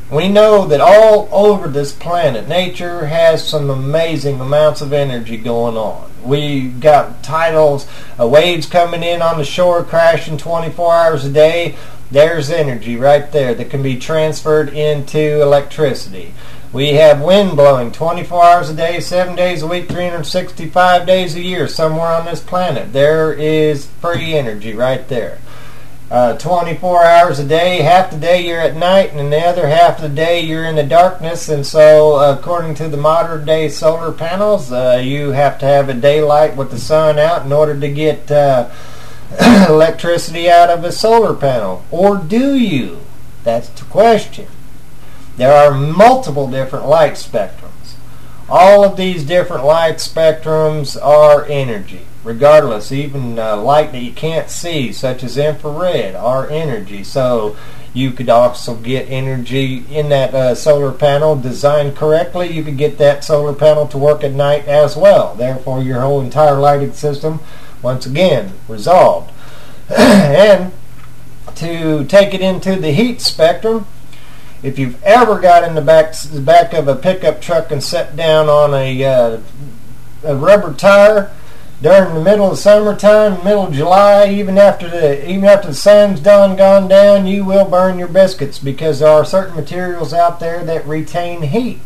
we know that all over this planet, nature has some amazing amounts of energy going on. We got tidals, uh, waves coming in on the shore, crashing twenty-four hours a day. There's energy right there that can be transferred into electricity. We have wind blowing twenty-four hours a day, seven days a week, three hundred sixty-five days a year somewhere on this planet. There is free energy right there. Uh, twenty-four hours a day, half the day you're at night, and the other half of the day you're in the darkness. And so, uh, according to the modern day solar panels, uh, you have to have a daylight with the sun out in order to get uh, electricity out of a solar panel. Or do you? That's the question. There are multiple different light spectrums. All of these different light spectrums are energy. Regardless, even uh, light that you can't see, such as infrared, are energy. So you could also get energy in that uh, solar panel. Designed correctly, you could get that solar panel to work at night as well. Therefore, your whole entire lighting system, once again, resolved. And to take it into the heat spectrum, if you've ever got in the back, the back of a pickup truck and sat down on a, uh, a rubber tire during the middle of summertime, middle of July, even after the even after the sun's done gone down, you will burn your biscuits because there are certain materials out there that retain heat.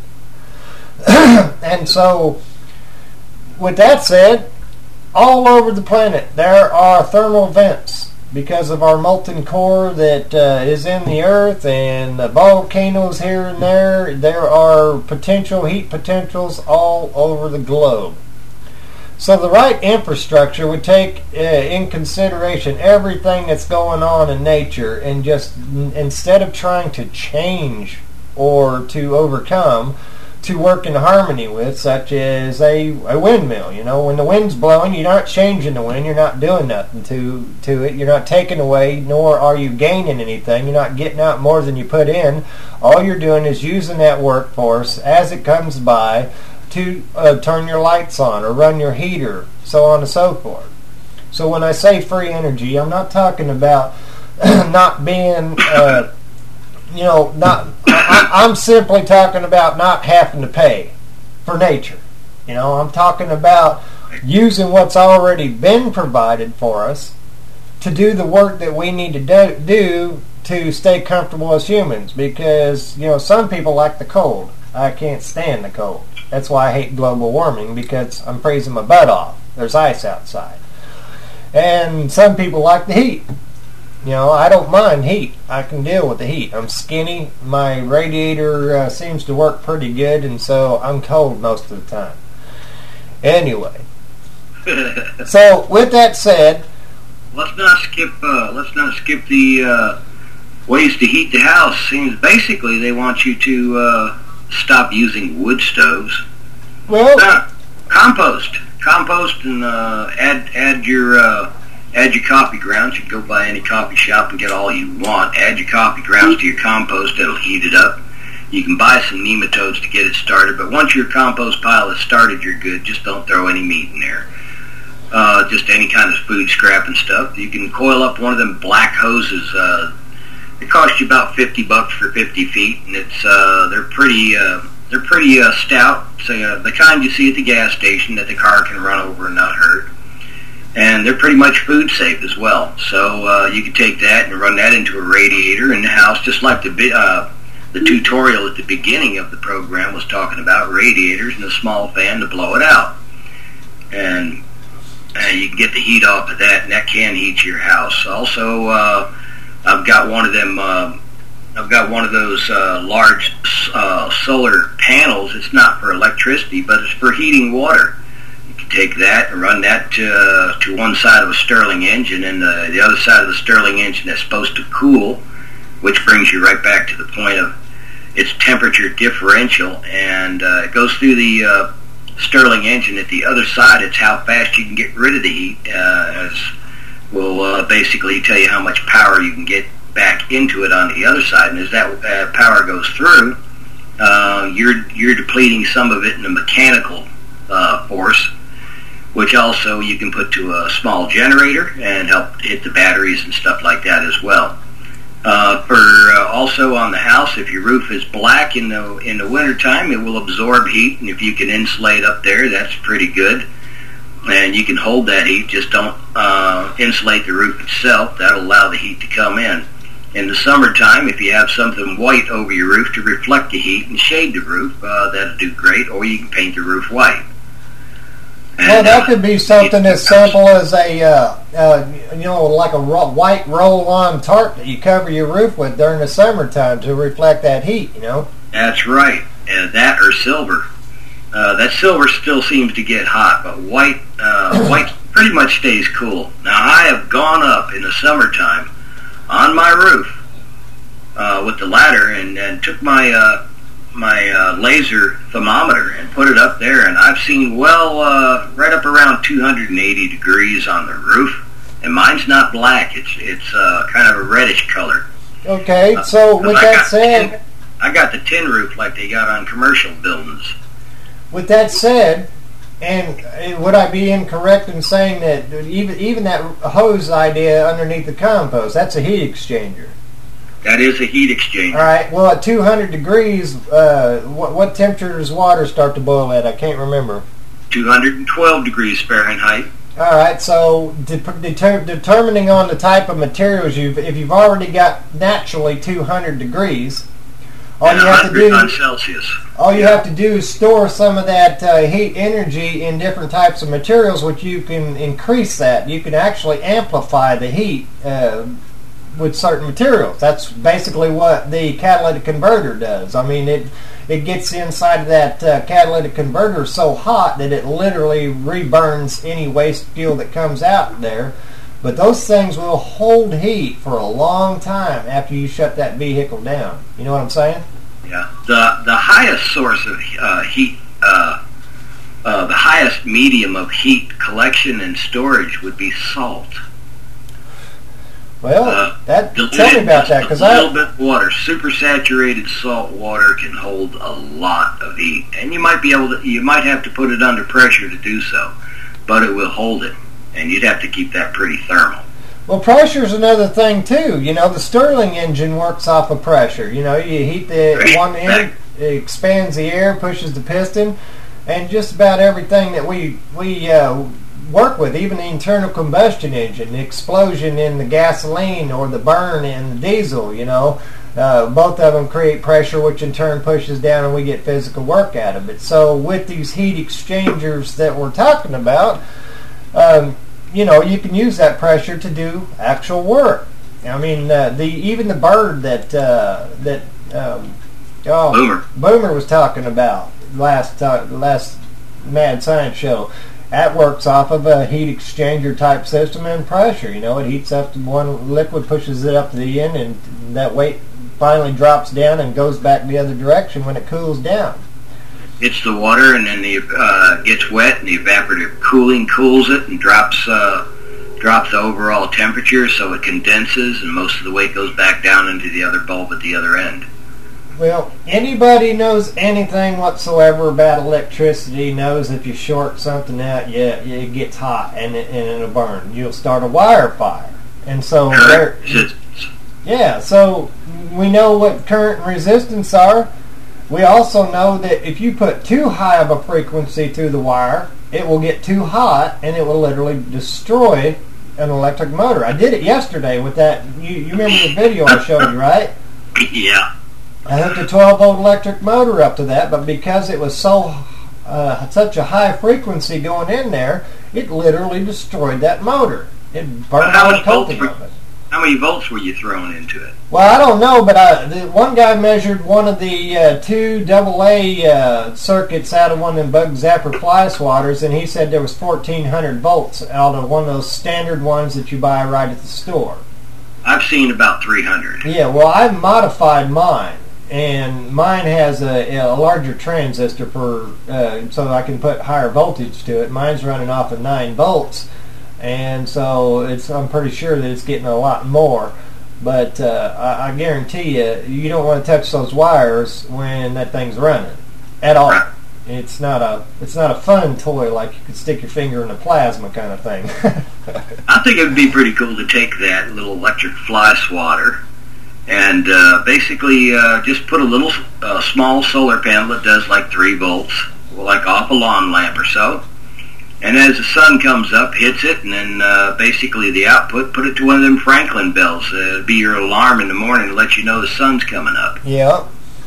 And so, with that said, all over the planet there are thermal vents because of our molten core that uh, is in the earth and the volcanoes here and there. There are potential heat potentials all over the globe. So the right infrastructure would take uh, in consideration everything that's going on in nature, and just n- instead of trying to change or to overcome, to work in harmony with, such as a, a windmill. You know, when the wind's blowing, you're not changing the wind, you're not doing nothing to, to it, you're not taking away, nor are you gaining anything, you're not getting out more than you put in. All you're doing is using that workforce as it comes by to uh, turn your lights on or run your heater, so on and so forth. So when I say free energy, I'm not talking about not being, uh, you know, not. I, I'm simply talking about not having to pay for nature. You know, I'm talking about using what's already been provided for us to do the work that we need to do, do to stay comfortable as humans. Because, you know, some people like the cold. I can't stand the cold. That's why I hate global warming, because I'm freezing my butt off. There's ice outside. And some people like the heat. You know, I don't mind heat. I can deal with the heat. I'm skinny. My radiator uh, seems to work pretty good, and so I'm cold most of the time. Anyway. So, with that said, let's not skip. Uh, let's not skip the uh, ways to heat the house. Seems basically they want you to uh, stop using wood stoves. Well, uh, compost, compost, and uh, add add your uh, add your coffee grounds. You can go by any coffee shop and get all you want. Add your coffee grounds to your compost. It'll heat it up. You can buy some nematodes to get it started. But once your compost pile is started, you're good. Just don't throw any meat in there. Uh, just any kind of food scrap and stuff. You can coil up one of them black hoses. Uh, it costs you about fifty bucks for fifty feet, and it's uh, they're pretty uh, they're pretty uh, stout. So uh, the kind you see at the gas station that the car can run over and not hurt. And they're pretty much food safe as well. So uh, you can take that and run that into a radiator in the house, just like the uh, the tutorial at the beginning of the program was talking about radiators and a small fan to blow it out. And uh, you can get the heat off of that, and that can heat your house. Also, uh, I've got one of them. Uh, I've got one of those uh, large uh, solar panels. It's not for electricity, but it's for heating water. You can take that and run that to, uh, to one side of a Stirling engine, and the, the other side of the Stirling engine that's supposed to cool, which brings you right back to the point of its temperature differential, and uh, it goes through the uh, Stirling engine. At the other side, it's how fast you can get rid of the heat, uh, as will uh, basically tell you how much power you can get back into it on the other side. And as that uh, power goes through, uh, you're you're depleting some of it in a mechanical uh, force, which also you can put to a small generator and help hit the batteries and stuff like that as well. Uh, for uh, also on the house, if your roof is black in the in the wintertime, it will absorb heat, and if you can insulate up there, that's pretty good. And you can hold that heat, just don't uh, insulate the roof itself. That'll allow the heat to come in. In the summertime, if you have something white over your roof to reflect the heat and shade the roof, uh, that'll do great, or you can paint the roof white. And, well, that uh, could be something as simple as a, uh, uh, you know, like a ro- white roll-on tarp that you cover your roof with during the summertime to reflect that heat, you know? That's right. Uh, that or silver. Uh, that silver still seems to get hot, but white, uh, white pretty much stays cool. Now, I have gone up in the summertime on my roof uh, with the ladder and, and took my uh, my uh, laser thermometer and put it up there, and I've seen well uh, right up around two hundred eighty degrees on the roof, and mine's not black. It's it's uh, kind of a reddish color. Okay, so Uh, with I that got said, tin, I got the tin roof like they got on commercial buildings. with that said, and uh, would I be incorrect in saying that even even that hose idea underneath the compost, that's a heat exchanger? That is a heat exchanger. All right. Well, at two hundred degrees, uh, what, what temperature does water start to boil at? I can't remember. two hundred twelve degrees Fahrenheit. All right. So, de- deter- determining on the type of materials you've, if you've already got naturally two hundred degrees, all And you have to one hundred do, on Celsius. all you have to do is store some of that uh, heat energy in different types of materials, which you can increase that. You can actually amplify the heat Uh, with certain materials. That's basically what the catalytic converter does. I mean, it it gets inside of that uh, catalytic converter so hot that it literally reburns any waste fuel that comes out there. But those things will hold heat for a long time after you shut that vehicle down. You know what I'm saying? Yeah. The the highest source of uh, heat, uh, uh, the highest medium of heat collection and storage would be salt. Well, Uh, that Diluted, tell me about that, just because a little I bit of water, supersaturated salt water can hold a lot of heat, and you might be able to. You might have to put it under pressure to do so, but it will hold it, and you'd have to keep that pretty thermal. well, pressure's another thing too. You know, the Stirling engine works off of pressure. You know, you heat the Right. one end, it expands the air, pushes the piston, and just about everything that we we uh, work with, even the internal combustion engine, the explosion in the gasoline or the burn in the diesel. You know, uh, both of them create pressure, which in turn pushes down, and we get physical work out of it. So, with these heat exchangers that we're talking about. Um, You know, you can use that pressure to do actual work. I mean, uh, the even the bird that uh, that um, oh, Boomer. Boomer was talking about last uh, last Mad Science show. That works off of a heat exchanger type system and pressure. You know, it heats up to one liquid, pushes it up to the end, and that weight finally drops down and goes back the other direction when it cools down. Hits the water, and then the uh, gets wet, and the evaporative cooling cools it and drops uh, drops the overall temperature, so it condenses, and most of the weight goes back down into the other bulb at the other end. Well, anybody knows anything whatsoever about electricity knows if you short something out, yeah, it gets hot and, it, and it'll burn. You'll start a wire fire, and so there, yeah. So we know what current and resistance are. We also know that if you put too high of a frequency through the wire, it will get too hot and it will literally destroy an electric motor. I did it yesterday with that. You, you remember the video I showed you, right? Yeah. I hooked a twelve volt electric motor up to that, but because it was so uh, such a high frequency going in there, it literally destroyed that motor. It burned How all the many volts coating were- of it. How many volts were you throwing into it? Well, I don't know, but I, the one guy measured one of the uh, two double A uh, circuits out of one of them Bug Zapper fly swatters, and he said there was fourteen hundred volts out of one of those standard ones that you buy right at the store. I've seen about three hundred. Yeah, well, I've modified mine, and mine has a, a larger transistor for uh, so I can put higher voltage to it. Mine's running off of nine volts. And so it's, I'm pretty sure that it's getting a lot more. But uh, I, I guarantee you, you don't want to touch those wires when that thing's running at all. Right. It's not a it's not a fun toy like you could stick your finger in a plasma kind of thing. I think it would be pretty cool to take that little electric fly swatter and uh, basically uh, just put a little uh, small solar panel that does like three volts, like off a lawn lamp or so. And as the sun comes up, hits it, and then uh, basically the output, put it to one of them Franklin bells. Uh, it'll be your alarm in the morning to let you know the sun's coming up. Yeah.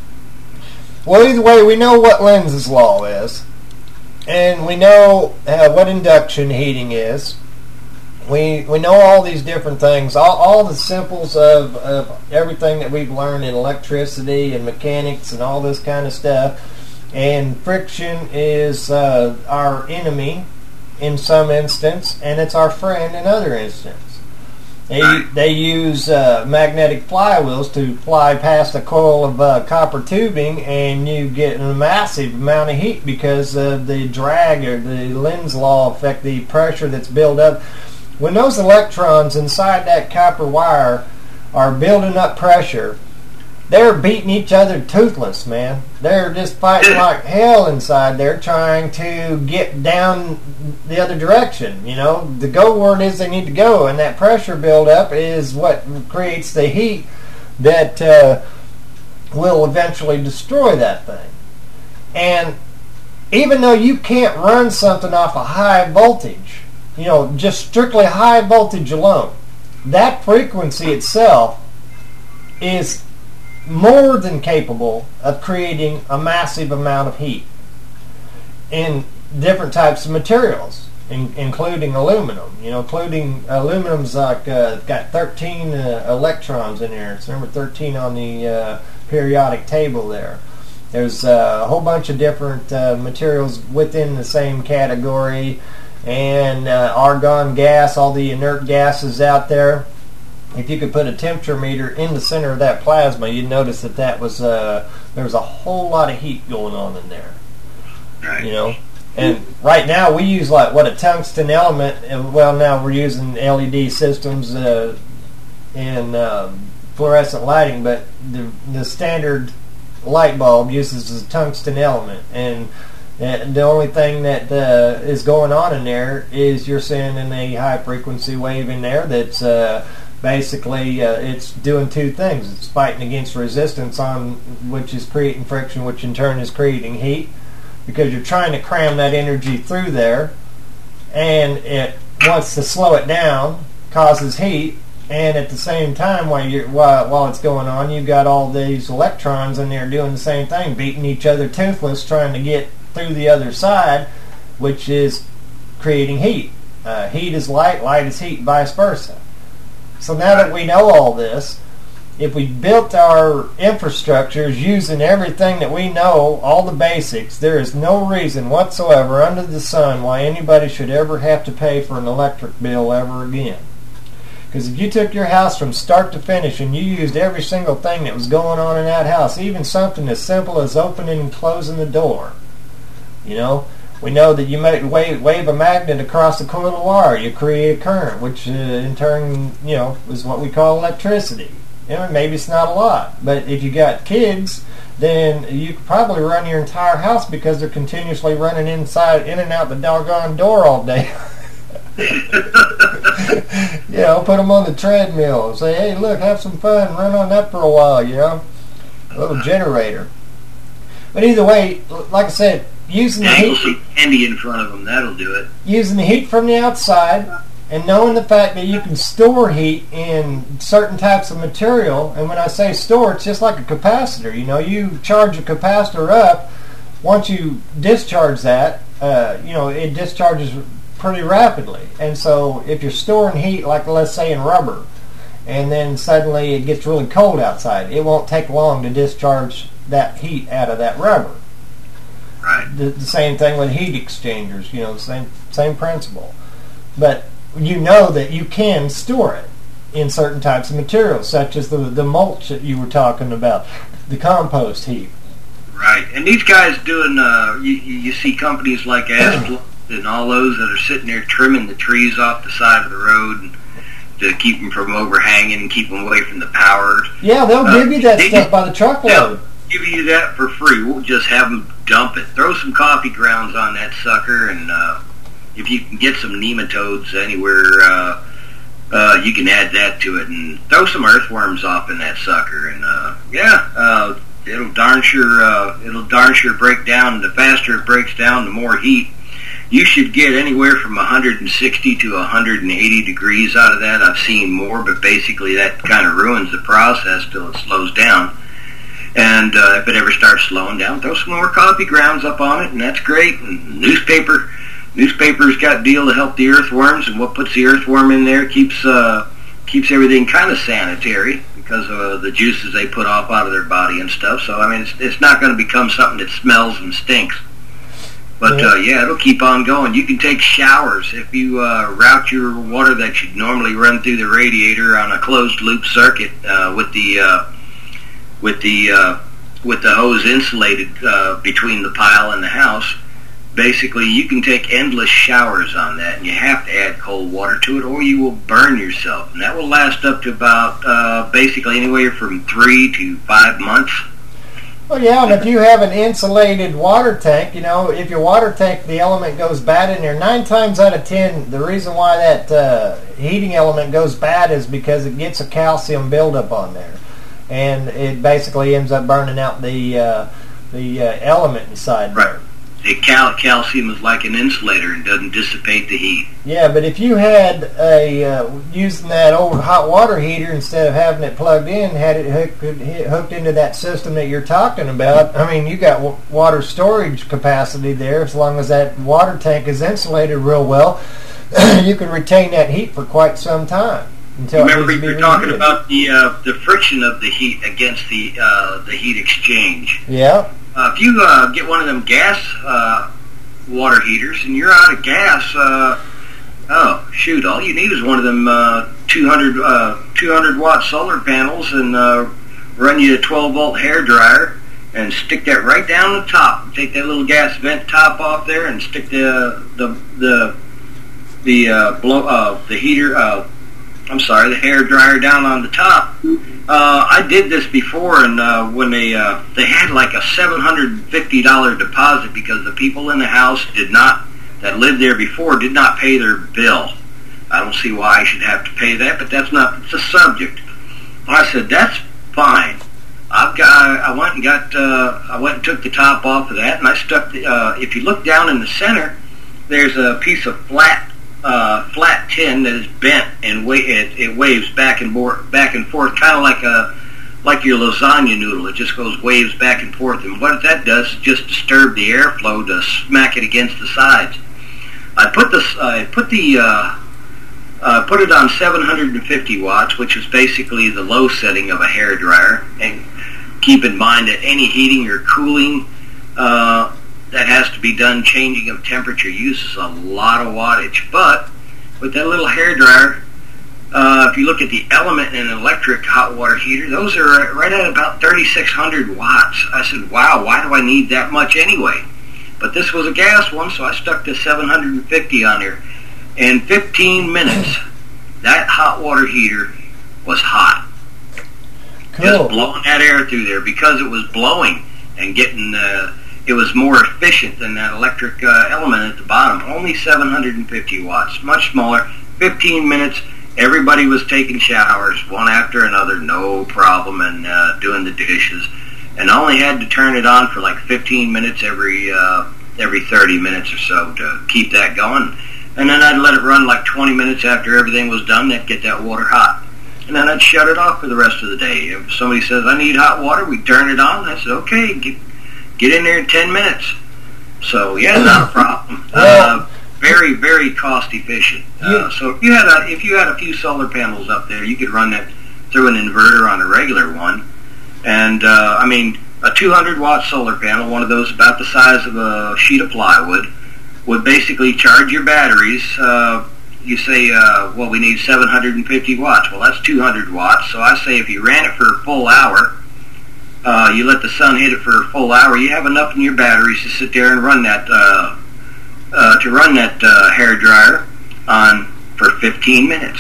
Well, either way, we know what Lenz's law is. And we know uh, what induction heating is. We we know all these different things, all, all the simples of, of everything that we've learned in electricity and mechanics and all this kind of stuff. And friction is uh, our enemy in some instance, and it's our friend in other instance. They, they use uh, magnetic flywheels to fly past a coil of uh, copper tubing, and you get a massive amount of heat because of the drag or the Lenz law effect, the pressure that's built up. When those electrons inside that copper wire are building up pressure, they're beating each other toothless, man. They're just fighting like hell inside there, trying to get down the other direction. You know, to go where it is they need to go, and that pressure buildup is what creates the heat that uh, will eventually destroy that thing. And even though you can't run something off a high voltage, you know, just strictly high voltage alone, that frequency itself is more than capable of creating a massive amount of heat in different types of materials, in, including aluminum. You know, including aluminum's like uh, got thirteen uh, electrons in there. It's number thirteen on the uh, periodic table there. There's uh, a whole bunch of different uh, materials within the same category, and uh, argon gas, all the inert gases out there. If you could put a temperature meter in the center of that plasma, you'd notice that that was uh, there was a whole lot of heat going on in there. Right. You know, and right now we use like what a tungsten element. And well, now we're using L E D systems uh, and um, fluorescent lighting, but the the standard light bulb uses a tungsten element, and And the only thing that uh, is going on in there is you're sending a high frequency wave in there that's uh, basically uh, it's doing two things. It's fighting against resistance, on which is creating friction, which in turn is creating heat, because you're trying to cram that energy through there, and it wants to slow it down, causes heat, and at the same time while you're while, while it's going on, you've got all these electrons in there doing the same thing, beating each other toothless, trying to get through the other side, which is creating heat. Uh, heat is light, light is heat, vice versa. So now that we know all this, if we built our infrastructures using everything that we know, all the basics, there is no reason whatsoever under the sun why anybody should ever have to pay for an electric bill ever again. Because if you took your house from start to finish and you used every single thing that was going on in that house, even something as simple as opening and closing the door, you know, we know that you might wave, wave a magnet across a coil of wire, you create a current, which uh, in turn, you know, is what we call electricity. You know, maybe it's not a lot, but if you got kids, then you could probably run your entire house because they're continuously running inside, in and out the doggone door all day. You know, put them on the treadmill. Say, hey, look, have some fun, run on that for a while, you know. A little generator. But either way, like I said, using the heat, some candy in front of them, that'll do it. Using the heat from the outside, and knowing the fact that you can store heat in certain types of material. And when I say store, it's just like a capacitor. You know, you charge a capacitor up. Once you discharge that, uh, you know, it discharges pretty rapidly. And so if you're storing heat, like let's say in rubber, and then suddenly it gets really cold outside, it won't take long to discharge that heat out of that rubber. Right. The, the same thing with heat exchangers, you know, the same same principle. But you know that you can store it in certain types of materials, such as the the mulch that you were talking about, the compost heap. Right. And these guys doing, uh, you, you see companies like Asplund and all those that are sitting there trimming the trees off the side of the road and to keep them from overhanging and keep them away from the power. Yeah, they'll uh, give you that they, stuff by the truckload. Give you that for free. We'll just have them dump it. Throw some coffee grounds on that sucker, and uh, if you can get some nematodes anywhere, uh, uh, you can add that to it and throw some earthworms off in that sucker, and uh, yeah, uh, it'll darn sure uh, it'll darn sure break down. The faster it breaks down, the more heat. You should get anywhere from one hundred sixty to one hundred eighty degrees out of that. I've seen more, but basically that kind of ruins the process till it slows down. And uh, if it ever starts slowing down, throw some more coffee grounds up on it, and that's great. And newspaper, newspaper's got a deal to help the earthworms, and what puts the earthworm in there keeps uh, keeps everything kind of sanitary because of uh, the juices they put off out of their body and stuff. So I mean, it's, it's not going to become something that smells and stinks. But uh, yeah, it'll keep on going. You can take showers if you uh, route your water that you'd normally run through the radiator on a closed loop circuit uh, with the uh, with the uh, with the hose insulated uh, between the pile and the house. Basically, you can take endless showers on that, and you have to add cold water to it, or you will burn yourself. And that will last up to about uh, basically anywhere from three to five months. Well, yeah, and if you have an insulated water tank, you know, if your water tank, the element goes bad in there, nine times out of ten, the reason why that uh, heating element goes bad is because it gets a calcium buildup on there. And it basically ends up burning out the uh, the uh, element inside there. Right. The cal- calcium is like an insulator and doesn't dissipate the heat. Yeah, but if you had a uh, using that old hot water heater instead of having it plugged in, had it hooked, hooked into that system that you're talking about, I mean, you got w- water storage capacity there. As long as that water tank is insulated real well, you can retain that heat for quite some time. Until Remember, you were talking about the uh, the friction of the heat against the uh, the heat exchange. Yeah. Uh, if you uh, get one of them gas uh, water heaters and you're out of gas, uh, oh shoot! All you need is one of them uh, two hundred uh, two hundred watt solar panels, and uh, run you a twelve volt hair dryer, and stick that right down the top. Take that little gas vent top off there, and stick the the the the uh, blow uh, the heater. Uh, I'm sorry, the hair dryer down on the top. Uh, I did this before, and uh, when they uh, they had like a seven hundred fifty dollars deposit because the people in the house did not that lived there before did not pay their bill. I don't see why I should have to pay that, but that's not the subject. I said that's fine. I've got. I went and got. Uh, I went and took the top off of that, and I stuck. The, uh, if you look down in the center, there's a piece of flat. Uh, flat tin that is bent and wa- it, it waves back and forth, back and forth, kind of like a like your lasagna noodle. It just goes waves back and forth, and what that does is just disturb the airflow to smack it against the sides. I put this, I put the, uh, uh, put it on seven hundred fifty watts, which is basically the low setting of a hair dryer. And keep in mind that any heating or cooling Uh, that has to be done, changing of temperature, uses a lot of wattage. But with that little hair dryer, uh, if you look at the element in an electric hot water heater, those are right at about thirty-six hundred watts. I said, wow, why do I need that much anyway? But this was a gas one, so I stuck the seven hundred fifty on there. In fifteen minutes, that hot water heater was hot. Cool. Just blowing that air through there because it was blowing and getting... Uh, It was more efficient than that electric uh, element at the bottom. Only seven hundred fifty watts, much smaller. fifteen minutes, everybody was taking showers, one after another, no problem, and uh, doing the dishes. And I only had to turn it on for like fifteen minutes every uh, every thirty minutes or so to keep that going. And then I'd let it run like twenty minutes after everything was done. That'd get that water hot. And then I'd shut it off for the rest of the day. If somebody says, I need hot water, we'd turn it on. I said, okay, get Get in there in ten minutes. So yeah, not a problem. Uh, very, very cost efficient. Uh, so if you had a if you had a few solar panels up there, you could run that through an inverter on a regular one. And uh, I mean, a two hundred watt solar panel, one of those about the size of a sheet of plywood, would basically charge your batteries. Uh, you say, uh, well, we need seven hundred fifty watts. Well, that's two hundred watts. So I say if you ran it for a full hour. Uh, you let the sun hit it for a full hour. You have enough in your batteries to sit there and run that uh, uh, to run that uh, hair dryer on for fifteen minutes,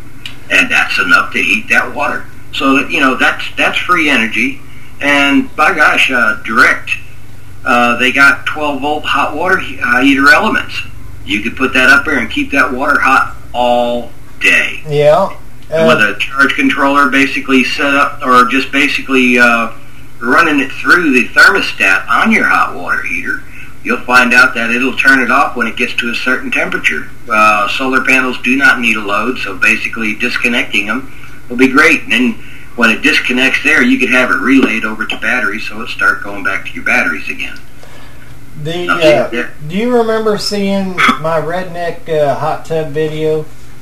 and that's enough to heat that water. So that you know that's that's free energy, and by gosh, uh, direct. Uh, they got twelve volt hot water heater elements. You could put that up there and keep that water hot all day. Yeah. Uh, with a charge controller basically set up, or just basically uh, running it through the thermostat on your hot water heater, you'll find out that it'll turn it off when it gets to a certain temperature. Uh, solar panels do not need a load, so basically disconnecting them will be great. And then when it disconnects there, you could have it relayed over to batteries, so it'll start going back to your batteries again. The uh, do you remember seeing my redneck uh, hot tub video?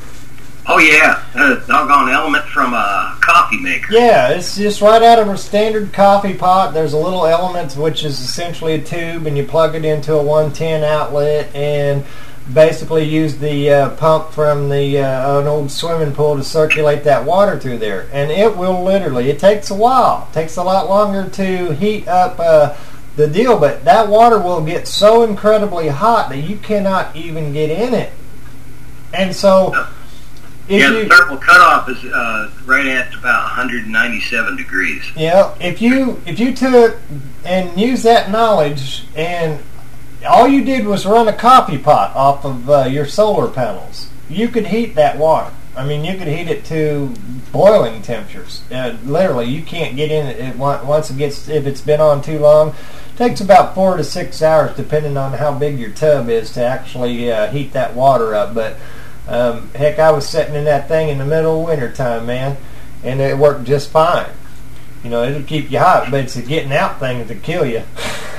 Oh yeah, a doggone element from a coffee maker. Yeah, it's just right out of a standard coffee pot. There's a little element which is essentially a tube, and you plug it into a one ten outlet, and basically use the uh, pump from the uh, an old swimming pool to circulate that water through there. And it will literally, it takes a while. It takes a lot longer to heat up uh, the deal, but that water will get so incredibly hot that you cannot even get in it. And so... If yeah, you, the thermal cutoff is uh, right at about one hundred ninety-seven degrees. Yeah, if you if you took and used that knowledge, and all you did was run a coffee pot off of uh, your solar panels, you could heat that water. I mean, you could heat it to boiling temperatures. Uh, literally, you can't get in it, it once it gets, if it's been on too long. It takes about four to six hours, depending on how big your tub is, to actually uh, heat that water up. But Um, heck, I was sitting in that thing in the middle of winter time, man, and it worked just fine. You know, it'll keep you hot, but it's a getting out thing that'll kill you.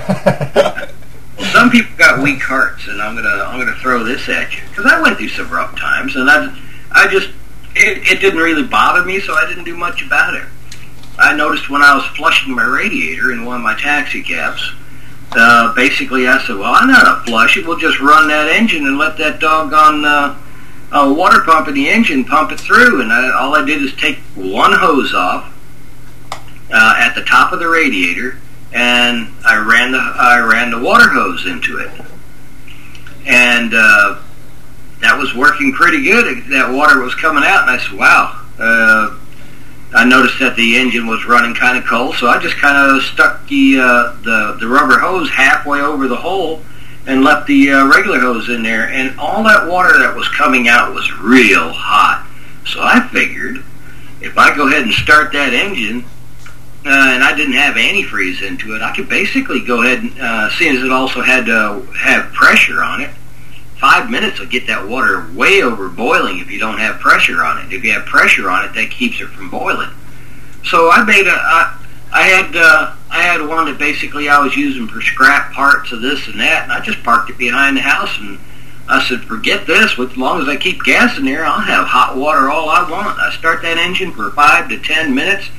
Well, some people got weak hearts, and I'm gonna I'm gonna throw this at you because I went through some rough times, and I I just it, it didn't really bother me, so I didn't do much about it. I noticed when I was flushing my radiator in one of my taxi cabs. Uh, basically, I said, "Well, I'm not gonna flush it. We'll just run that engine and let that doggone." Uh, A water pump in the engine, pump it through, and I, all I did is take one hose off uh, at the top of the radiator, and I ran the I ran the water hose into it, and uh, that was working pretty good. That water was coming out, and I said, "Wow!" Uh, I noticed that the engine was running kind of cold, so I just kind of stuck the uh, the the rubber hose halfway over the hole. And left the uh, regular hose in there, and all that water that was coming out was real hot. So I figured, if I go ahead and start that engine, uh, and I didn't have antifreeze into it, I could basically go ahead and, uh, seeing as it also had to have pressure on it, five minutes will get that water way over boiling if you don't have pressure on it. If you have pressure on it, that keeps it from boiling. So I made a... I, I had uh, I had one that basically I was using for scrap parts of this and that, and I just parked it behind the house, and I said, forget this. As long as I keep gas in there, I'll have hot water all I want. I start that engine for five to ten minutes,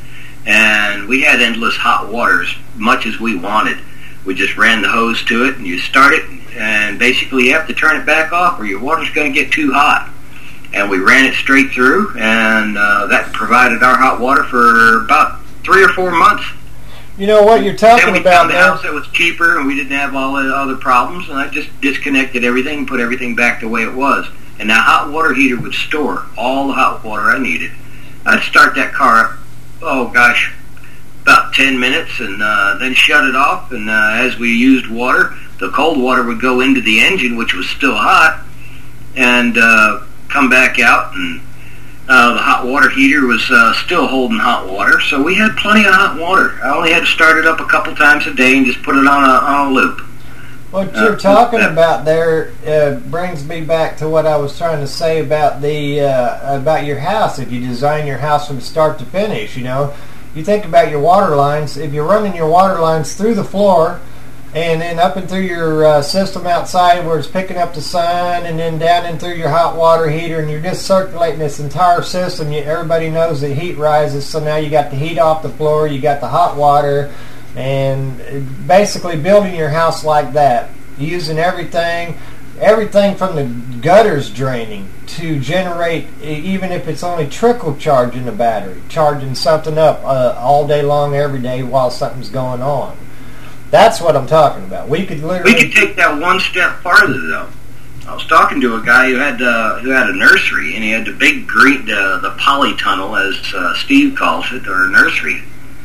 and we had endless hot water as much as we wanted. We just ran the hose to it, and you start it, and basically you have to turn it back off or your water's going to get too hot. And we ran it straight through, and uh, that provided our hot water for about three or four months. You know what you're talking then we about found the there? house that was cheaper, and we didn't have all the other problems, and I just disconnected everything and put everything back the way it was. And that hot water heater would store all the hot water I needed. I'd start that car up, oh gosh, about ten minutes, and uh, then shut it off, and uh, as we used water, the cold water would go into the engine, which was still hot, and uh, come back out, and Uh, the hot water heater was uh, still holding hot water, so we had plenty of hot water. I only had to start it up a couple times a day and just put it on a, on a loop. What you're uh, talking uh, about there uh, brings me back to what I was trying to say about the uh, about your house. If you design your house from start to finish, you know, you think about your water lines. If you're running your water lines through the floor, and then up and through your uh, system outside where it's picking up the sun, and then down and through your hot water heater, and you're just circulating this entire system. You, everybody knows that heat rises, so now you got the heat off the floor, you got the hot water, and basically building your house like that, using everything, everything from the gutters draining to generate, even if it's only trickle charge in the battery, charging something up uh, all day long, every day while something's going on. That's what I'm talking about. We could literally... We could take that one step farther, though. I was talking to a guy who had uh, who had a nursery, and he had the big green, uh, the polytunnel, as uh, Steve calls it, or nursery.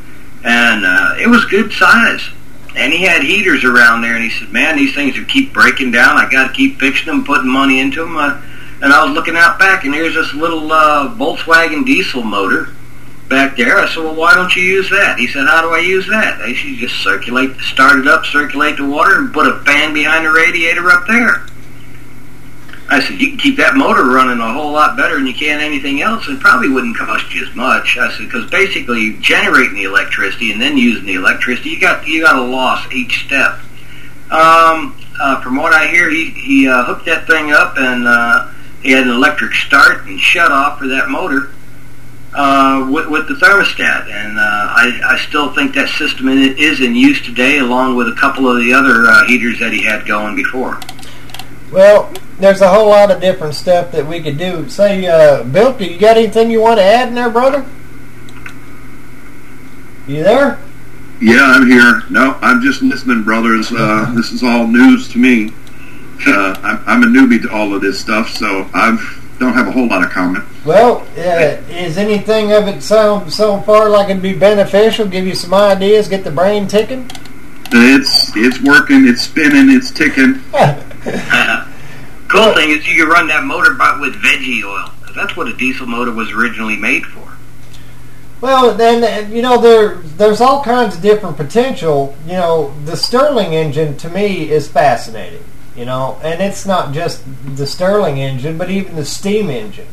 And uh, it was good size. And he had heaters around there, and he said, man, these things are keep breaking down. I got to keep fixing them, putting money into them. Uh, And I was looking out back, and there's this little uh, Volkswagen diesel motor back there. I said, well, why don't you use that? He said, how do I use that? I said, you just circulate, start it up, circulate the water, and put a fan behind the radiator up there. I said, you can keep that motor running a whole lot better than you can anything else, and probably wouldn't cost you as much. I said, because basically generating the electricity and then using the electricity, you got you got a loss each step. Um, uh, from what I hear, he, he uh, hooked that thing up, and uh, he had an electric start and shut off for that motor uh, with, with the thermostat. And uh, I, I still think that system in, is in use today, along with a couple of the other uh, heaters that he had going before. Well, there's a whole lot of different stuff that we could do. Say, uh, Bill, you got anything you want to add in there, brother? You there? Yeah, I'm here. No, I'm just listening, brothers. Uh, this is all news to me. Uh, I'm, I'm a newbie to all of this stuff, so I don't have a whole lot of comment. Well, uh, is anything of it so, so far like it'd be beneficial, give you some ideas, get the brain ticking? It's it's working, it's spinning, it's ticking. Cool thing is you can run that motor by, with veggie oil. That's what a diesel motor was originally made for. Well, then, you know, there there's all kinds of different potential. You know, the Stirling engine, to me, is fascinating. You know, and it's not just the Stirling engine, but even the steam engine.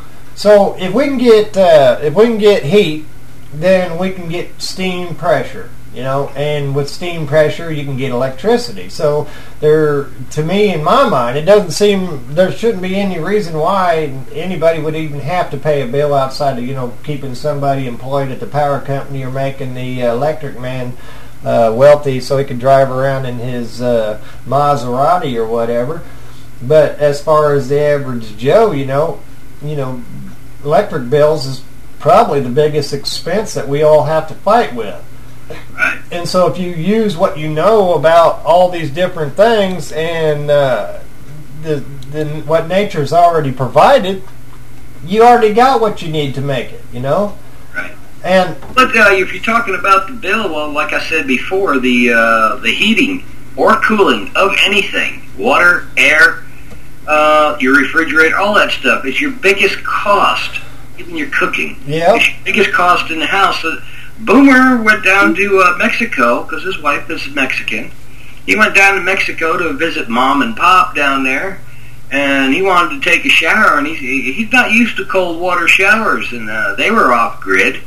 So if we can get uh, if we can get heat, then we can get steam pressure. You know, and with steam pressure, you can get electricity. So there, to me, in my mind, it doesn't seem there shouldn't be any reason why anybody would even have to pay a bill outside of, you know, keeping somebody employed at the power company or making the uh, electric man uh, wealthy so he could drive around in his uh, Maserati or whatever. But as far as the average Joe, you know, you know, electric bills is probably the biggest expense that we all have to fight with. Right. And so if you use what you know about all these different things and uh, the, the, what nature's already provided, you already got what you need to make it, you know? Right. And But uh, if you're talking about the bill, well, like I said before, the uh, the heating or cooling of anything, water, air, uh, your refrigerator, all that stuff, is your biggest cost, even your cooking. Yeah. It's your biggest cost in the house. So Boomer went down to uh, Mexico because his wife is Mexican. He went down to Mexico to visit Mom and Pop down there, and he wanted to take a shower, and he's, he's not used to cold water showers, and uh, they were off grid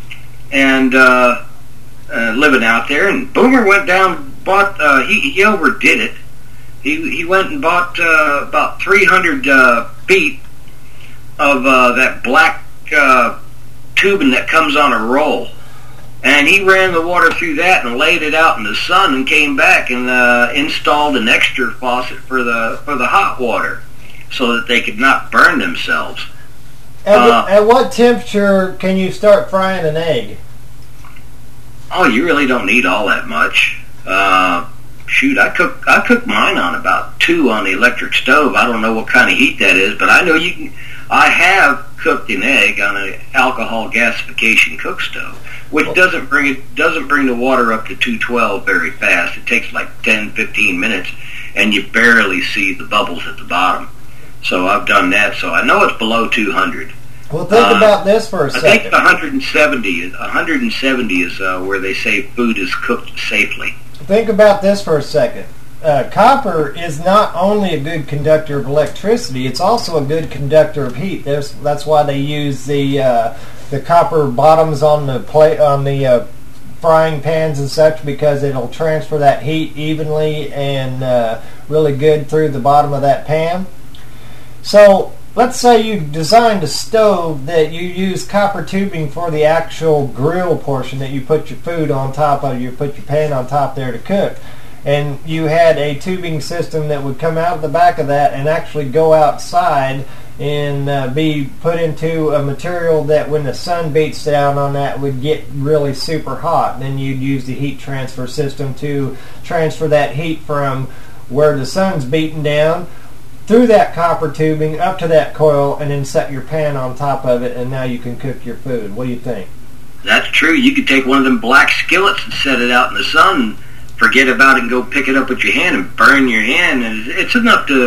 and uh, uh, living out there. And Boomer went down, bought. Uh, he he overdid it. He he went and bought uh, about three hundred uh, feet of uh, that black uh, tubing that comes on a roll. And he ran the water through that and laid it out in the sun and came back and uh, installed an extra faucet for the for the hot water so that they could not burn themselves. at, Uh, at what temperature can you start frying an egg? Oh, you really don't need all that much. Uh, shoot, I cook I cook mine on about two on the electric stove. I don't know what kind of heat that is, but I know you can. I have cooked an egg on an alcohol gasification cook stove, which doesn't bring it doesn't bring the water up to two twelve very fast. It takes like ten, fifteen minutes, and you barely see the bubbles at the bottom. So I've done that, so I know it's below two hundred. Well, think Uh, about this for a I second. think one hundred seventy is one hundred seventy is uh, where they say food is cooked safely. Think about this for a second. Uh, copper is not only a good conductor of electricity; it's also a good conductor of heat. There's, that's why they use the uh, the copper bottoms on the plate on the uh, frying pans and such, because it'll transfer that heat evenly and uh, really good through the bottom of that pan. So let's say you designed a stove that you use copper tubing for the actual grill portion that you put your food on top of, you put your pan on top there to cook. And you had a tubing system that would come out of the back of that and actually go outside and uh, be put into a material that when the sun beats down on that would get really super hot. And then you'd use the heat transfer system to transfer that heat from where the sun's beating down through that copper tubing up to that coil, and then set your pan on top of it, and now you can cook your food. What do you think? That's true. You could take one of them black skillets and set it out in the sun, forget about it, and go pick it up with your hand and burn your hand. And it's enough to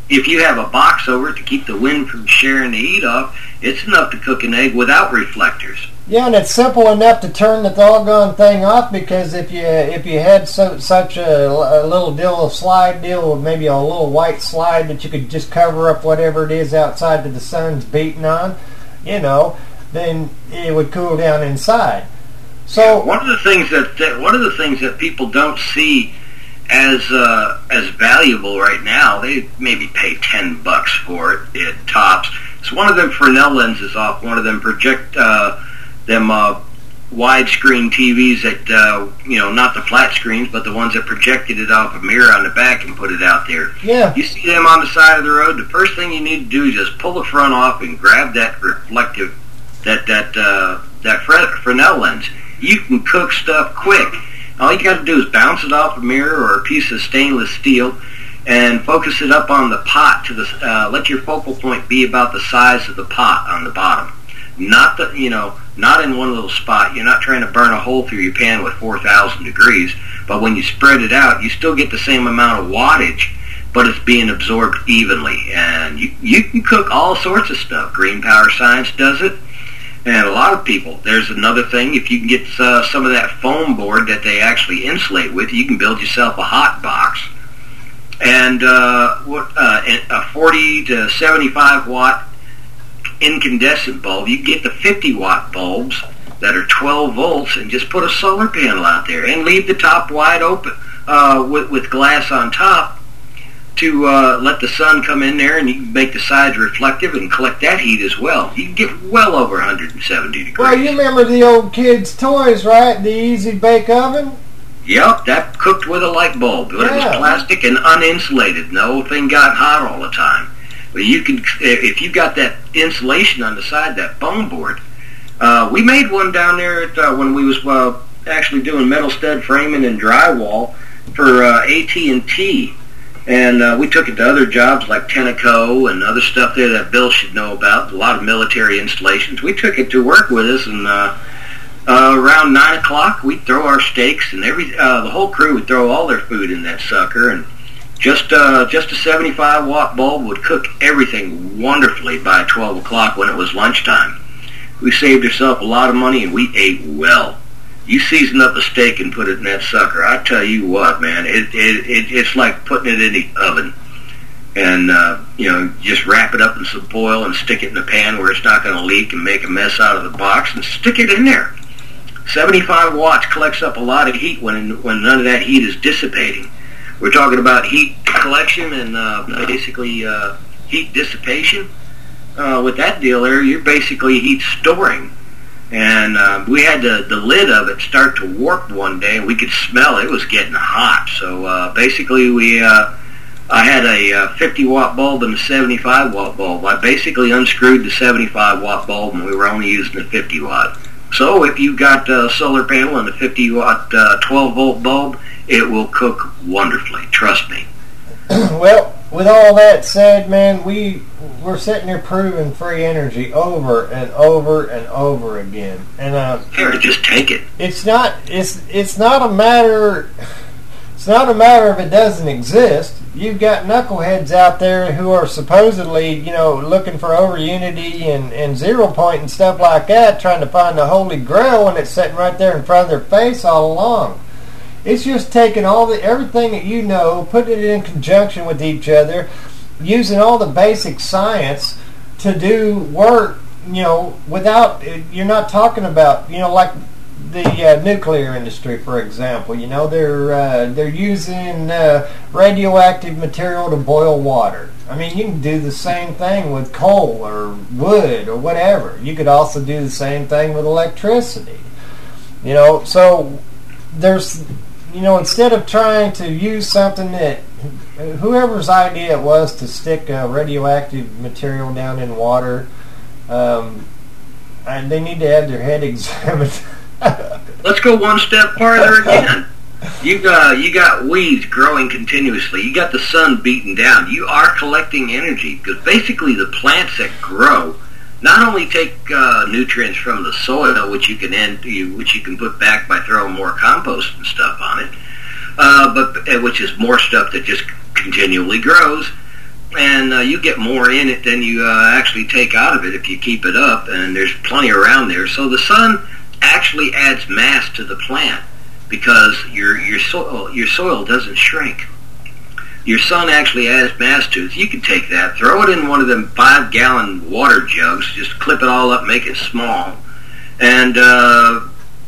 if you have a box over it to keep the wind from sharing the heat off, it's enough to cook an egg without reflectors. Yeah, and it's simple enough to turn the doggone thing off, because if you if you had so, such a, a little deal of slide deal with maybe a little white slide that you could just cover up whatever it is outside that the sun's beating on, you know, then it would cool down inside. So yeah, one of the things that, that one of the things that people don't see as uh, as valuable right now, they maybe pay ten bucks for it at tops. It's one of them Fresnel lenses off one of them project. Uh, them uh, widescreen T Vs that, uh, you know, not the flat screens, but the ones that projected it off a mirror on the back and put it out there. Yeah. You see them on the side of the road, the first thing you need to do is just pull the front off and grab that reflective, that, that, uh, that Fresnel lens. You can cook stuff quick. All you got to do is bounce it off a mirror or a piece of stainless steel and focus it up on the pot to the, uh, let your focal point be about the size of the pot on the bottom. Not the, you know, not in one little spot. You're not trying to burn a hole through your pan with four thousand degrees, but when you spread it out, you still get the same amount of wattage, but it's being absorbed evenly. And you, you can cook all sorts of stuff. Green Power Science does it, and a lot of people. There's another thing, if you can get uh, some of that foam board that they actually insulate with, you can build yourself a hot box. And uh, what, uh, a forty to seventy-five watt incandescent bulb. You get the fifty watt bulbs that are twelve volts and just put a solar panel out there and leave the top wide open uh, with, with glass on top to uh, let the sun come in there, and you can make the sides reflective and collect that heat as well. You can get well over one hundred seventy degrees. Well, you remember the old kids' toys, right? The Easy Bake Oven? Yep, that cooked with a light bulb. But Yeah. it was plastic and uninsulated. The whole thing got hot all the time. But you can, if you got that insulation on the side, that foam board. Uh, we made one down there at, uh, when we was uh, actually doing metal stud framing and drywall for uh, A T and T, and uh, we took it to other jobs like Tenneco and other stuff there that Bill should know about. A lot of military installations. We took it to work with us, and uh, uh, around nine o'clock, we'd throw our steaks, and every uh, the whole crew would throw all their food in that sucker, and Just uh, just a seventy-five watt bulb would cook everything wonderfully by twelve o'clock when it was lunchtime. We saved ourselves a lot of money, and we ate well. You season up a steak and put it in that sucker. I tell you what, man, it, it, it it's like putting it in the oven. And, uh, you know, just wrap it up in some foil and stick it in the pan where it's not going to leak and make a mess out of the box, and stick it in there. seventy-five watts collects up a lot of heat when when none of that heat is dissipating. We're talking about heat collection and uh, basically uh, heat dissipation. Uh, with that deal there, you're basically heat storing. And uh, we had the, the lid of it start to warp one day, and we could smell it. It was getting hot. So uh, basically we, uh, I had a uh, fifty watt bulb and a seventy-five watt bulb. I basically unscrewed the seventy-five watt bulb, and we were only using the fifty watt. So if you've got a solar panel and a fifty watt uh, twelve volt bulb, it will cook wonderfully. Trust me. Well, with all that said, man, we we're sitting here proving free energy over and over and over again. And uh, Here, just take it. It's not it's it's not a matter it's not a matter of it doesn't exist. You've got knuckleheads out there who are supposedly, you know, looking for over unity and, and zero point and stuff like that, trying to find the holy grail when it's sitting right there in front of their face all along. It's just taking all the everything that you know, putting it in conjunction with each other, using all the basic science to do work, you know, without, you're not talking about, you know, like the uh, nuclear industry, for example. You know, they're uh, they're using uh, radioactive material to boil water. I mean, you can do the same thing with coal or wood or whatever. You could also do the same thing with electricity. You know, so there's, you know, instead of trying to use something that whoever's idea it was to stick uh, radioactive material down in water, um, and they need to have their head examined. Let's go one step farther again. You got you got weeds growing continuously. You got the sun beating down. You are collecting energy, because basically the plants that grow not only take uh, nutrients from the soil, which you can end, you, which you can put back by throwing more compost and stuff on it, uh, but uh, which is more stuff that just continually grows. and uh, you get more in it than you uh, actually take out of it if you keep it up, and there's plenty around there. So the sun actually adds mass to the plant because your your soil your soil doesn't shrink. Your sun actually adds mass to it. You can take that, throw it in one of them five-gallon water jugs, just clip it all up, make it small, and uh,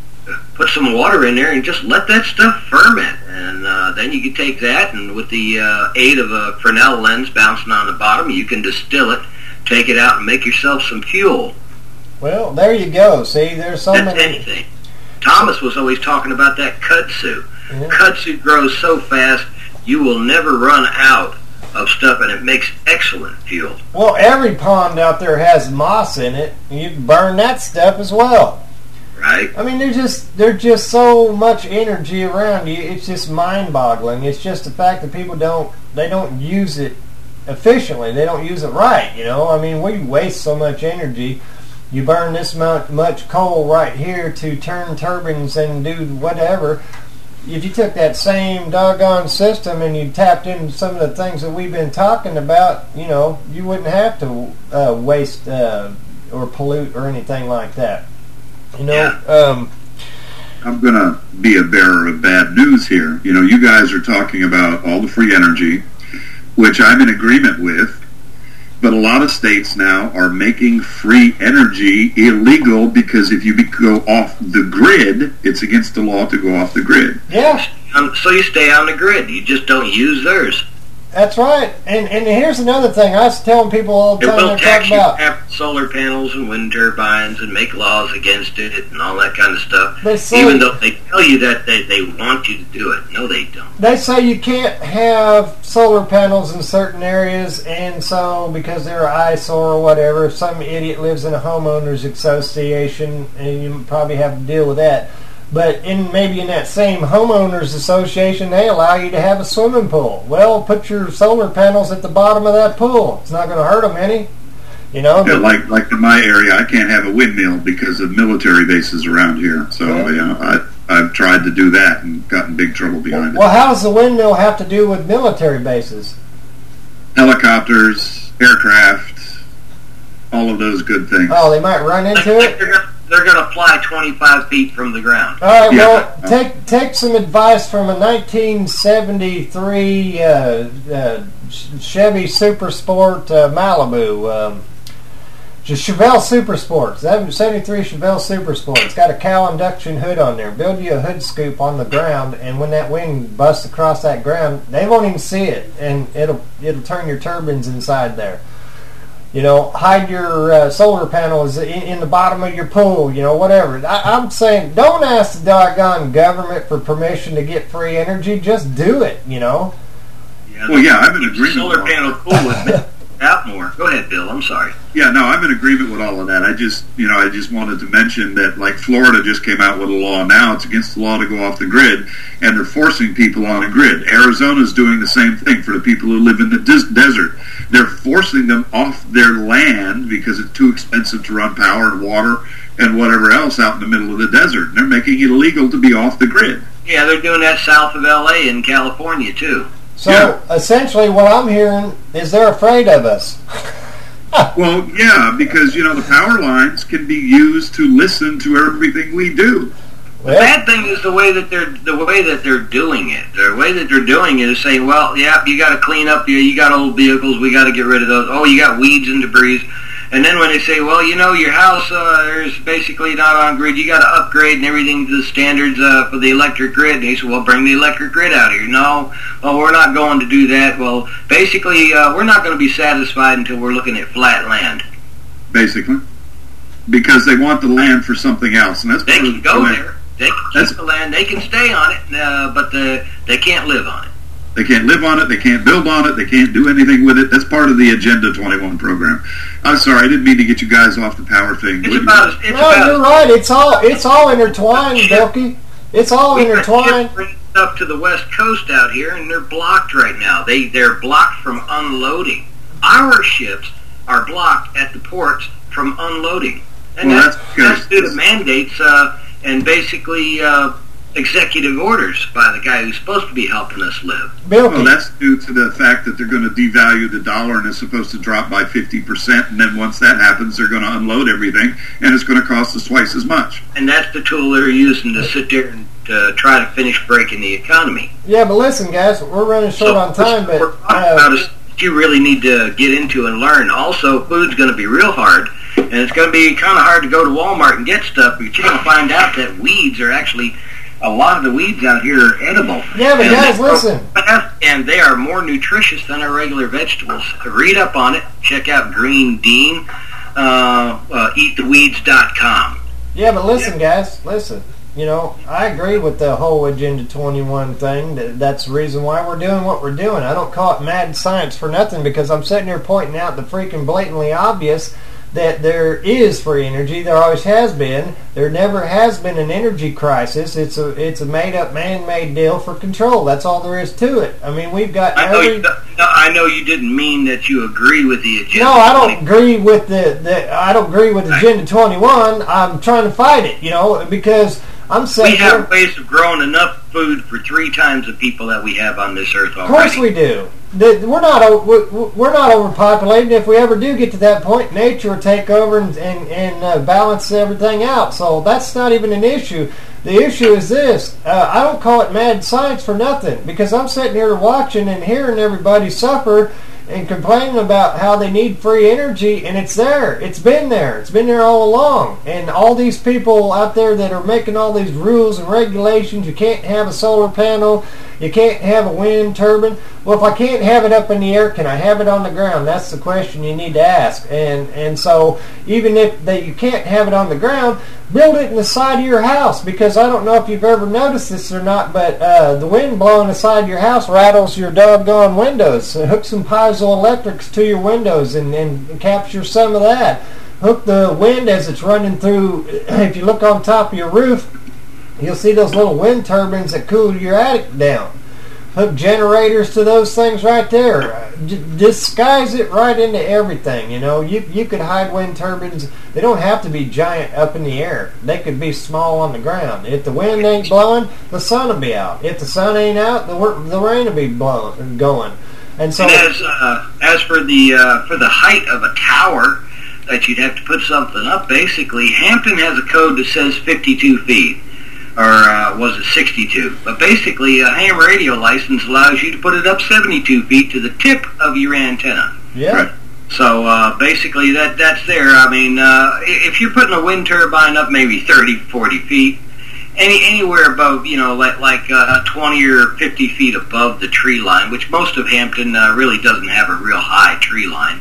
put some water in there and just let that stuff ferment. And uh, then you can take that, and with the uh, aid of a Fresnel lens bouncing on the bottom, you can distill it, take it out, and make yourself some fuel. Well, there you go. See, there's so That's many... anything. Thomas was always talking about that kudzu. Yeah. Kudzu grows so fast, you will never run out of stuff, and it makes excellent fuel. Well, every pond out there has moss in it. You can burn that stuff as well. Right. I mean, there's just there's just so much energy around you. It's just mind-boggling. It's just the fact that people don't they don't use it efficiently. They don't use it right. You know, I mean, we waste so much energy. You burn this much much coal right here to turn turbines and do whatever. If you took that same doggone system and you tapped into some of the things that we've been talking about, you know, you wouldn't have to uh, waste uh, or pollute or anything like that. You know, Yeah. um, I'm going to be a bearer of bad news here. You know, you guys are talking about all the free energy, which I'm in agreement with, but a lot of states now are making free energy illegal because if you be- go off the grid, it's against the law to go off the grid. yeah, Um, so you stay on the grid. You just don't use theirs. that's right. And and here's another thing. I was telling people all the It time will they're tax talking you about. after solar panels and wind turbines and make laws against it and all that kind of stuff. They say- Even though they tell you that they, they want you to do it. No, they don't. They say you can't have solar panels in certain areas, and so because they're an eyesore or whatever, some idiot lives in a homeowners association, and you probably have to deal with that. But in maybe in that same homeowners association, they allow you to have a swimming pool. Well, put your solar panels at the bottom of that pool. It's not going to hurt them any. You know, Yeah, like like in my area, I can't have a windmill because of military bases around here. So, Yeah. you know, I, I've tried to do that and got in big trouble behind well, it. how does the windmill have to do with military bases? Helicopters, aircraft, all of those good things. Oh, they might run into it. They're gonna, they're going to fly twenty-five feet from the ground. All right, Yeah. well, take take some advice from a nineteen seventy-three uh, uh, Chevy Super Sport uh, Malibu. Um, just Chevelle Super Sport. seventy-three Chevelle Super Sport. It's got a cowl induction hood on there. Build you a hood scoop on the ground, and when that wind busts across that ground, they won't even see it, and it'll it'll turn your turbines inside there. You know, hide your uh, solar panels in, in the bottom of your pool, you know, whatever. I, I'm saying, don't ask the doggone government for permission to get free energy. Just do it, you know. Yeah, Well, yeah, I'm in keep the agreement Solar with panel cool with me. Out more. Go ahead, Bill. I'm sorry. Yeah, no, I'm in agreement with all of that. I just, you know, I just wanted to mention that, like, Florida just came out with a law now. It's against the law to go off the grid, and they're forcing people on a grid. Arizona's doing the same thing for the people who live in the des- desert. They're forcing them off their land because it's too expensive to run power and water and whatever else out in the middle of the desert. And they're making it illegal to be off the grid. Yeah, they're doing that south of L A in California, too. So Yeah. essentially, what I'm hearing is they're afraid of us. Well, yeah, because, you know, the power lines can be used to listen to everything we do. The bad thing is the way that they're the way that they're doing it. The way that they're doing it is saying, "Well, yeah, you got to clean up. You you got old vehicles. We got to get rid of those. Oh, you got weeds and debris." And then when they say, "Well, you know, your house uh, is basically not on grid. You got to upgrade and everything to the standards uh, for the electric grid." And they say, "Well, bring the electric grid out here." No, well, we're not going to do that. Well, basically, uh, we're not going to be satisfied until we're looking at flat land. Basically, because they want the land for something else, and that's They part of can the go plan. there. They can That's- keep the land. They can stay on it, uh, but the, they can't live on it. They can't live on it. They can't build on it. They can't do anything with it. That's part of the Agenda twenty-one program. I'm sorry, I didn't mean to get you guys off the power thing. It's about. It's No, about. you're right. It's all it's all intertwined, Bilky. It's all We got intertwined. ships bringing stuff to the west coast out here, and they're blocked right now. They they're blocked from unloading. Our ships are blocked at the ports from unloading, and Well, that's, that's because- that's due to mandates uh, and basically uh, executive orders by the guy who's supposed to be helping us live. Well, that's due to the fact that they're going to devalue the dollar and it's supposed to drop by fifty percent, and then once that happens, they're going to unload everything, and it's going to cost us twice as much. And that's the tool they're using to sit there and uh, try to finish breaking the economy. Yeah, but listen, guys, we're running short So, on time, but... What we're talking Uh, about is you really need to get into and learn. Also, food's going to be real hard, and it's going to be kind of hard to go to Walmart and get stuff, but you're going to find out that weeds are actually... A lot of the weeds out here are edible. Yeah, but and guys, they- listen. And they are more nutritious than our regular vegetables. Read up on it. Check out Green Dean. Uh, uh, eat the weeds dot com. Yeah, but listen, guys, listen. You know, I agree with the whole Agenda twenty-one thing. That- That's the reason why we're doing what we're doing. I don't call it mad science for nothing, because I'm sitting here pointing out the freaking blatantly obvious that there is free energy. There always has been. There never has been an energy crisis. It's a it's a made-up, man-made deal for control. That's all there is to it. I mean, we've got I know, every... you, no, I know you didn't mean that you agree with the agenda. No, I don't agree with the, the I don't agree with Agenda twenty-one. I'm trying to fight it, you know, because I'm saying... We have ways of growing enough food for three times the people that we have on this earth Of already. course we do. The- We're not o- we're we're not overpopulated. If we ever do get to that point, nature will take over and and, and uh, balance everything out. So that's not even an issue. The issue is this. Uh, I don't call it mad science for nothing, because I'm sitting here watching and hearing everybody suffer and complaining about how they need free energy, and it's there. It's been there. It's been there all along. And all these people out there that are making all these rules and regulations, you can't have a solar panel, you can't have a wind turbine. Well, if I can't have it up in the air, can I have it on the ground? That's the question you need to ask. And and so even if they, you can't have it on the ground, build it in the side of your house, because I don't know if you've ever noticed this or not, but uh, the wind blowing the side of your house rattles your doggone windows. So hook some piezoelectrics to your windows and, and capture some of that. Hook the wind as it's running through. If you look on top of your roof, you'll see those little wind turbines that cool your attic down. Hook generators to those things right there. Uh, j- disguise it right into everything. You know, you you could hide wind turbines. They don't have to be giant up in the air. They could be small on the ground. If the wind ain't blowing, the sun will be out. If the sun ain't out, the wor- the rain will be blowing going. And so, And as uh, as for the uh, for the height of a tower that you'd have to put something up, basically Hampton has a code that says fifty-two feet, or uh, was it sixty-two? But basically, a ham radio license allows you to put it up seventy-two feet to the tip of your antenna. yeah. Right. So uh, basically, that that's there. I mean, uh, if you're putting a wind turbine up maybe thirty, forty feet, any anywhere above, you know, like like uh, twenty or fifty feet above the tree line, which most of Hampton uh, really doesn't have a real high tree line.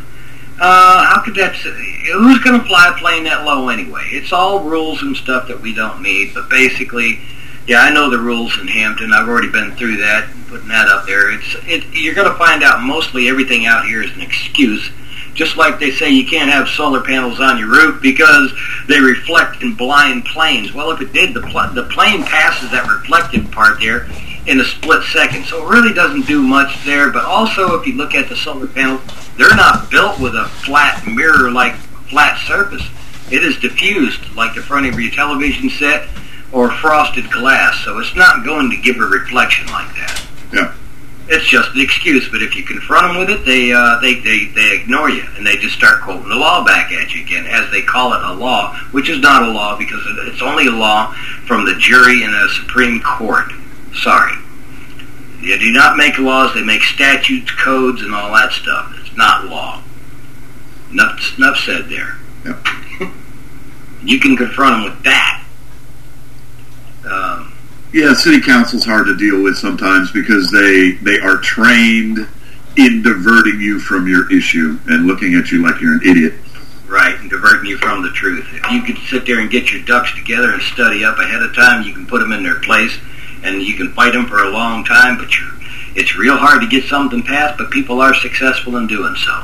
Uh, how could that? Who's going to fly a plane that low anyway? It's all rules and stuff that we don't need. But basically, yeah, I know the rules in Hampton. I've already been through that, putting that up there. It's it. You're going to find out mostly everything out here is an excuse. Just like they say you can't have solar panels on your roof because they reflect in blind planes. Well, if it did, the pl- the plane passes that reflective part there in a split second. So it really doesn't do much there. But also, if you look at the solar panels, they're not built with a flat mirror-like flat surface. It is diffused like the front of your television set or frosted glass. So it's not going to give a reflection like that. Yeah. It's just an excuse, but if you confront them with it, they, uh, they they they ignore you, and they just start quoting the law back at you again, as they call it a law, which is not a law because it's only a law from the jury in a Supreme Court. Sorry. They do not make laws, they make statutes, codes, and all that stuff. It's not law. Enough, enough said there. Yep. You can confront them with that. Um, Yeah, city council's hard to deal with sometimes because they they are trained in diverting you from your issue and looking at you like you're an idiot. Right, and diverting you from the truth. If you could sit there and get your ducks together and study up ahead of time, you can put them in their place, and you can fight them for a long time, but you're, it's real hard to get something passed, but people are successful in doing so.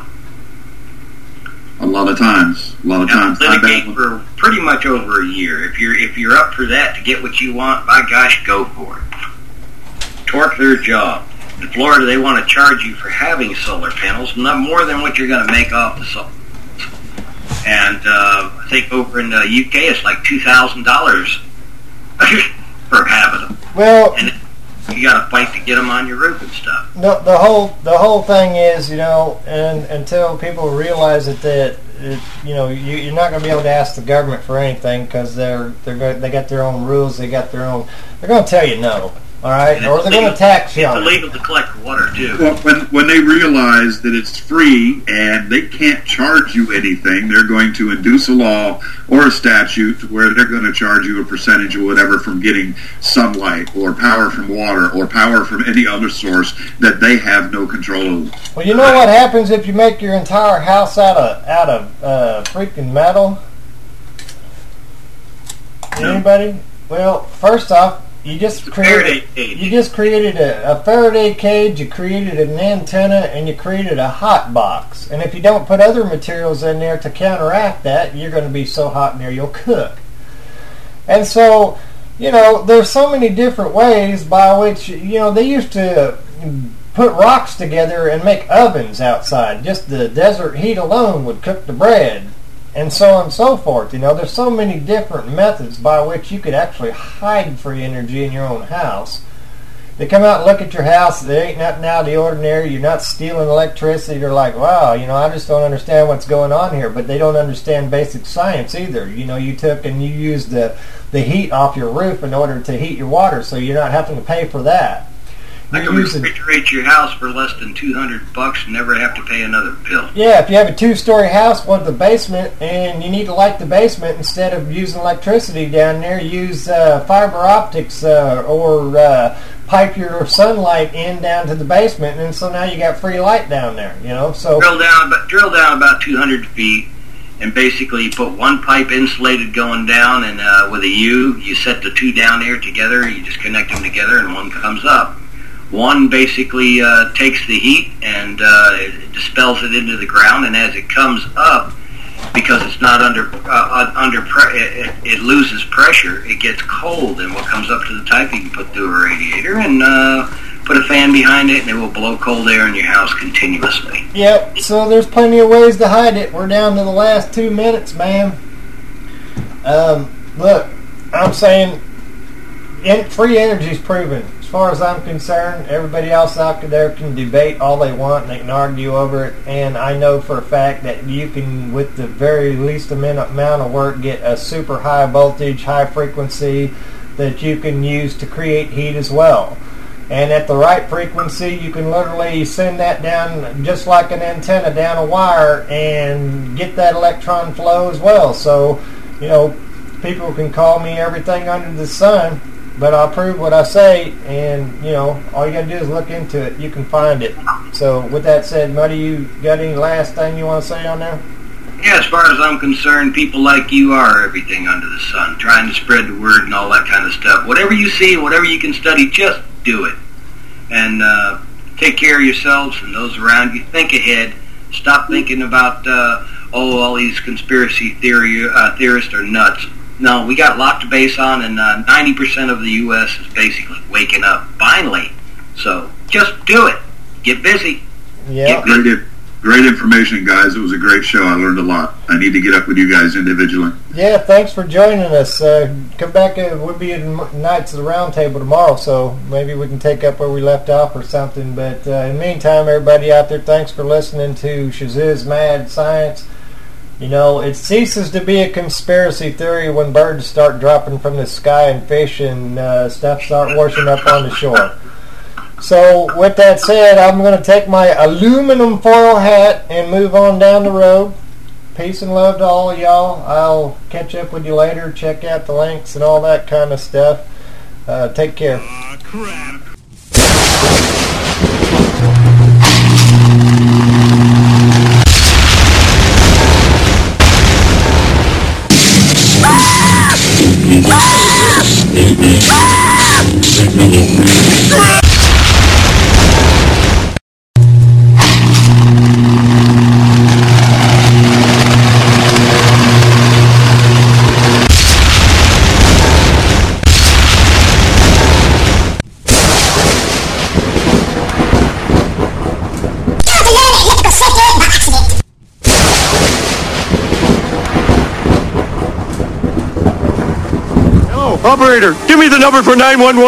A lot of times. A lot of Now, times. litigate for pretty much over a year. If you're if you're up for that to get what you want, by gosh, go for it. Torque their job. In Florida, they want to charge you for having solar panels, not more than what you're going to make off the solar. And uh, I think over in the U K, it's like two thousand dollars for having them. Well, and you got to fight to get them on your roof and stuff. The, the whole the whole thing is, you know, and until people realize that that it, you know, you, you're not going to be able to ask the government for anything because they're they're go, they got their own rules, they got their own. They're going to tell you no, all right, or they're going to tax you on it. It's illegal to collect water too. Well, when when they realize that it's free and they can't charge you anything, they're going to induce a law or a statute where they're going to charge you a percentage or whatever from getting sunlight or power from water or power from any other source that they have no control over. Well, you know what happens if you make your entire house out of out of uh, freaking metal? No. Anybody? Well, first off, you just created you just created a, a Faraday cage, you created an antenna, and you created a hot box. And if you don't put other materials in there to counteract that, you're going to be so hot in there you'll cook. And so, you know, there's so many different ways by which, you know, they used to put rocks together and make ovens outside. Just the desert heat alone would cook the bread. And so on and so forth. You know, there's so many different methods by which you could actually hide free energy in your own house. They come out and look at your house. There ain't nothing out of the ordinary. You're not stealing electricity. They're like, wow, you know, I just don't understand what's going on here. But they don't understand basic science either. You know, you took and you used the, the heat off your roof in order to heat your water, so you're not having to pay for that. I can refrigerate your house for less than two hundred bucks and never have to pay another bill. Yeah, if you have a two-story house with the basement and you need to light the basement, instead of using electricity down there, use uh, fiber optics uh, or uh, pipe your sunlight in down to the basement, and so now you got free light down there. You know, so drill down, but drill down about two hundred feet, and basically you put one pipe insulated going down, and uh, with a U, you set the two down there together. You just connect them together, and one comes up. One basically uh, takes the heat and uh, it dispels it into the ground, and as it comes up, because it's not under uh, under pre- it, it loses pressure, it gets cold, and what comes up to the top you can put through a radiator and uh, put a fan behind it, and it will blow cold air in your house continuously. Yep, so there's plenty of ways to hide it. We're down to the last two minutes, man. Um, look, I'm saying free energy is proven. As far as I'm concerned, everybody else out there can debate all they want and they can argue over it, and I know for a fact that you can, with the very least amount of work, get a super high voltage, high frequency that you can use to create heat as well. And at the right frequency, you can literally send that down just like an antenna down a wire and get that electron flow as well. So, you know, people can call me everything under the sun, but I'll prove what I say, and, you know, all you got to do is look into it. You can find it. So, with that said, Muddy, you got any last thing you want to say on there? Yeah, as far as I'm concerned, people like you are everything under the sun, trying to spread the word and all that kind of stuff. Whatever you see, whatever you can study, just do it. And uh, take care of yourselves and those around you. Think ahead. Stop thinking about, uh, oh, all these conspiracy theory uh, theorists are nuts. No, we got a lot to base on, and uh, ninety percent of the U S is basically waking up, finally. So, just do it. Get busy. Yeah. Get busy. Great, great information, guys. It was a great show. I learned a lot. I need to get up with you guys individually. Yeah, thanks for joining us. Uh, come back. Uh, we'll be in Knights of the Round Table tomorrow, so maybe we can take up where we left off or something. But uh, in the meantime, everybody out there, thanks for listening to Shaziz's Mad Science. You know, it ceases to be a conspiracy theory when birds start dropping from the sky and fish and uh, stuff start washing up on the shore. So, with that said, I'm going to take my aluminum foil hat and move on down the road. Peace and love to all of y'all. I'll catch up with you later. Check out the links and all that kind of stuff. Uh, take care. Aw, crap. Operator, give me the number for nine one one.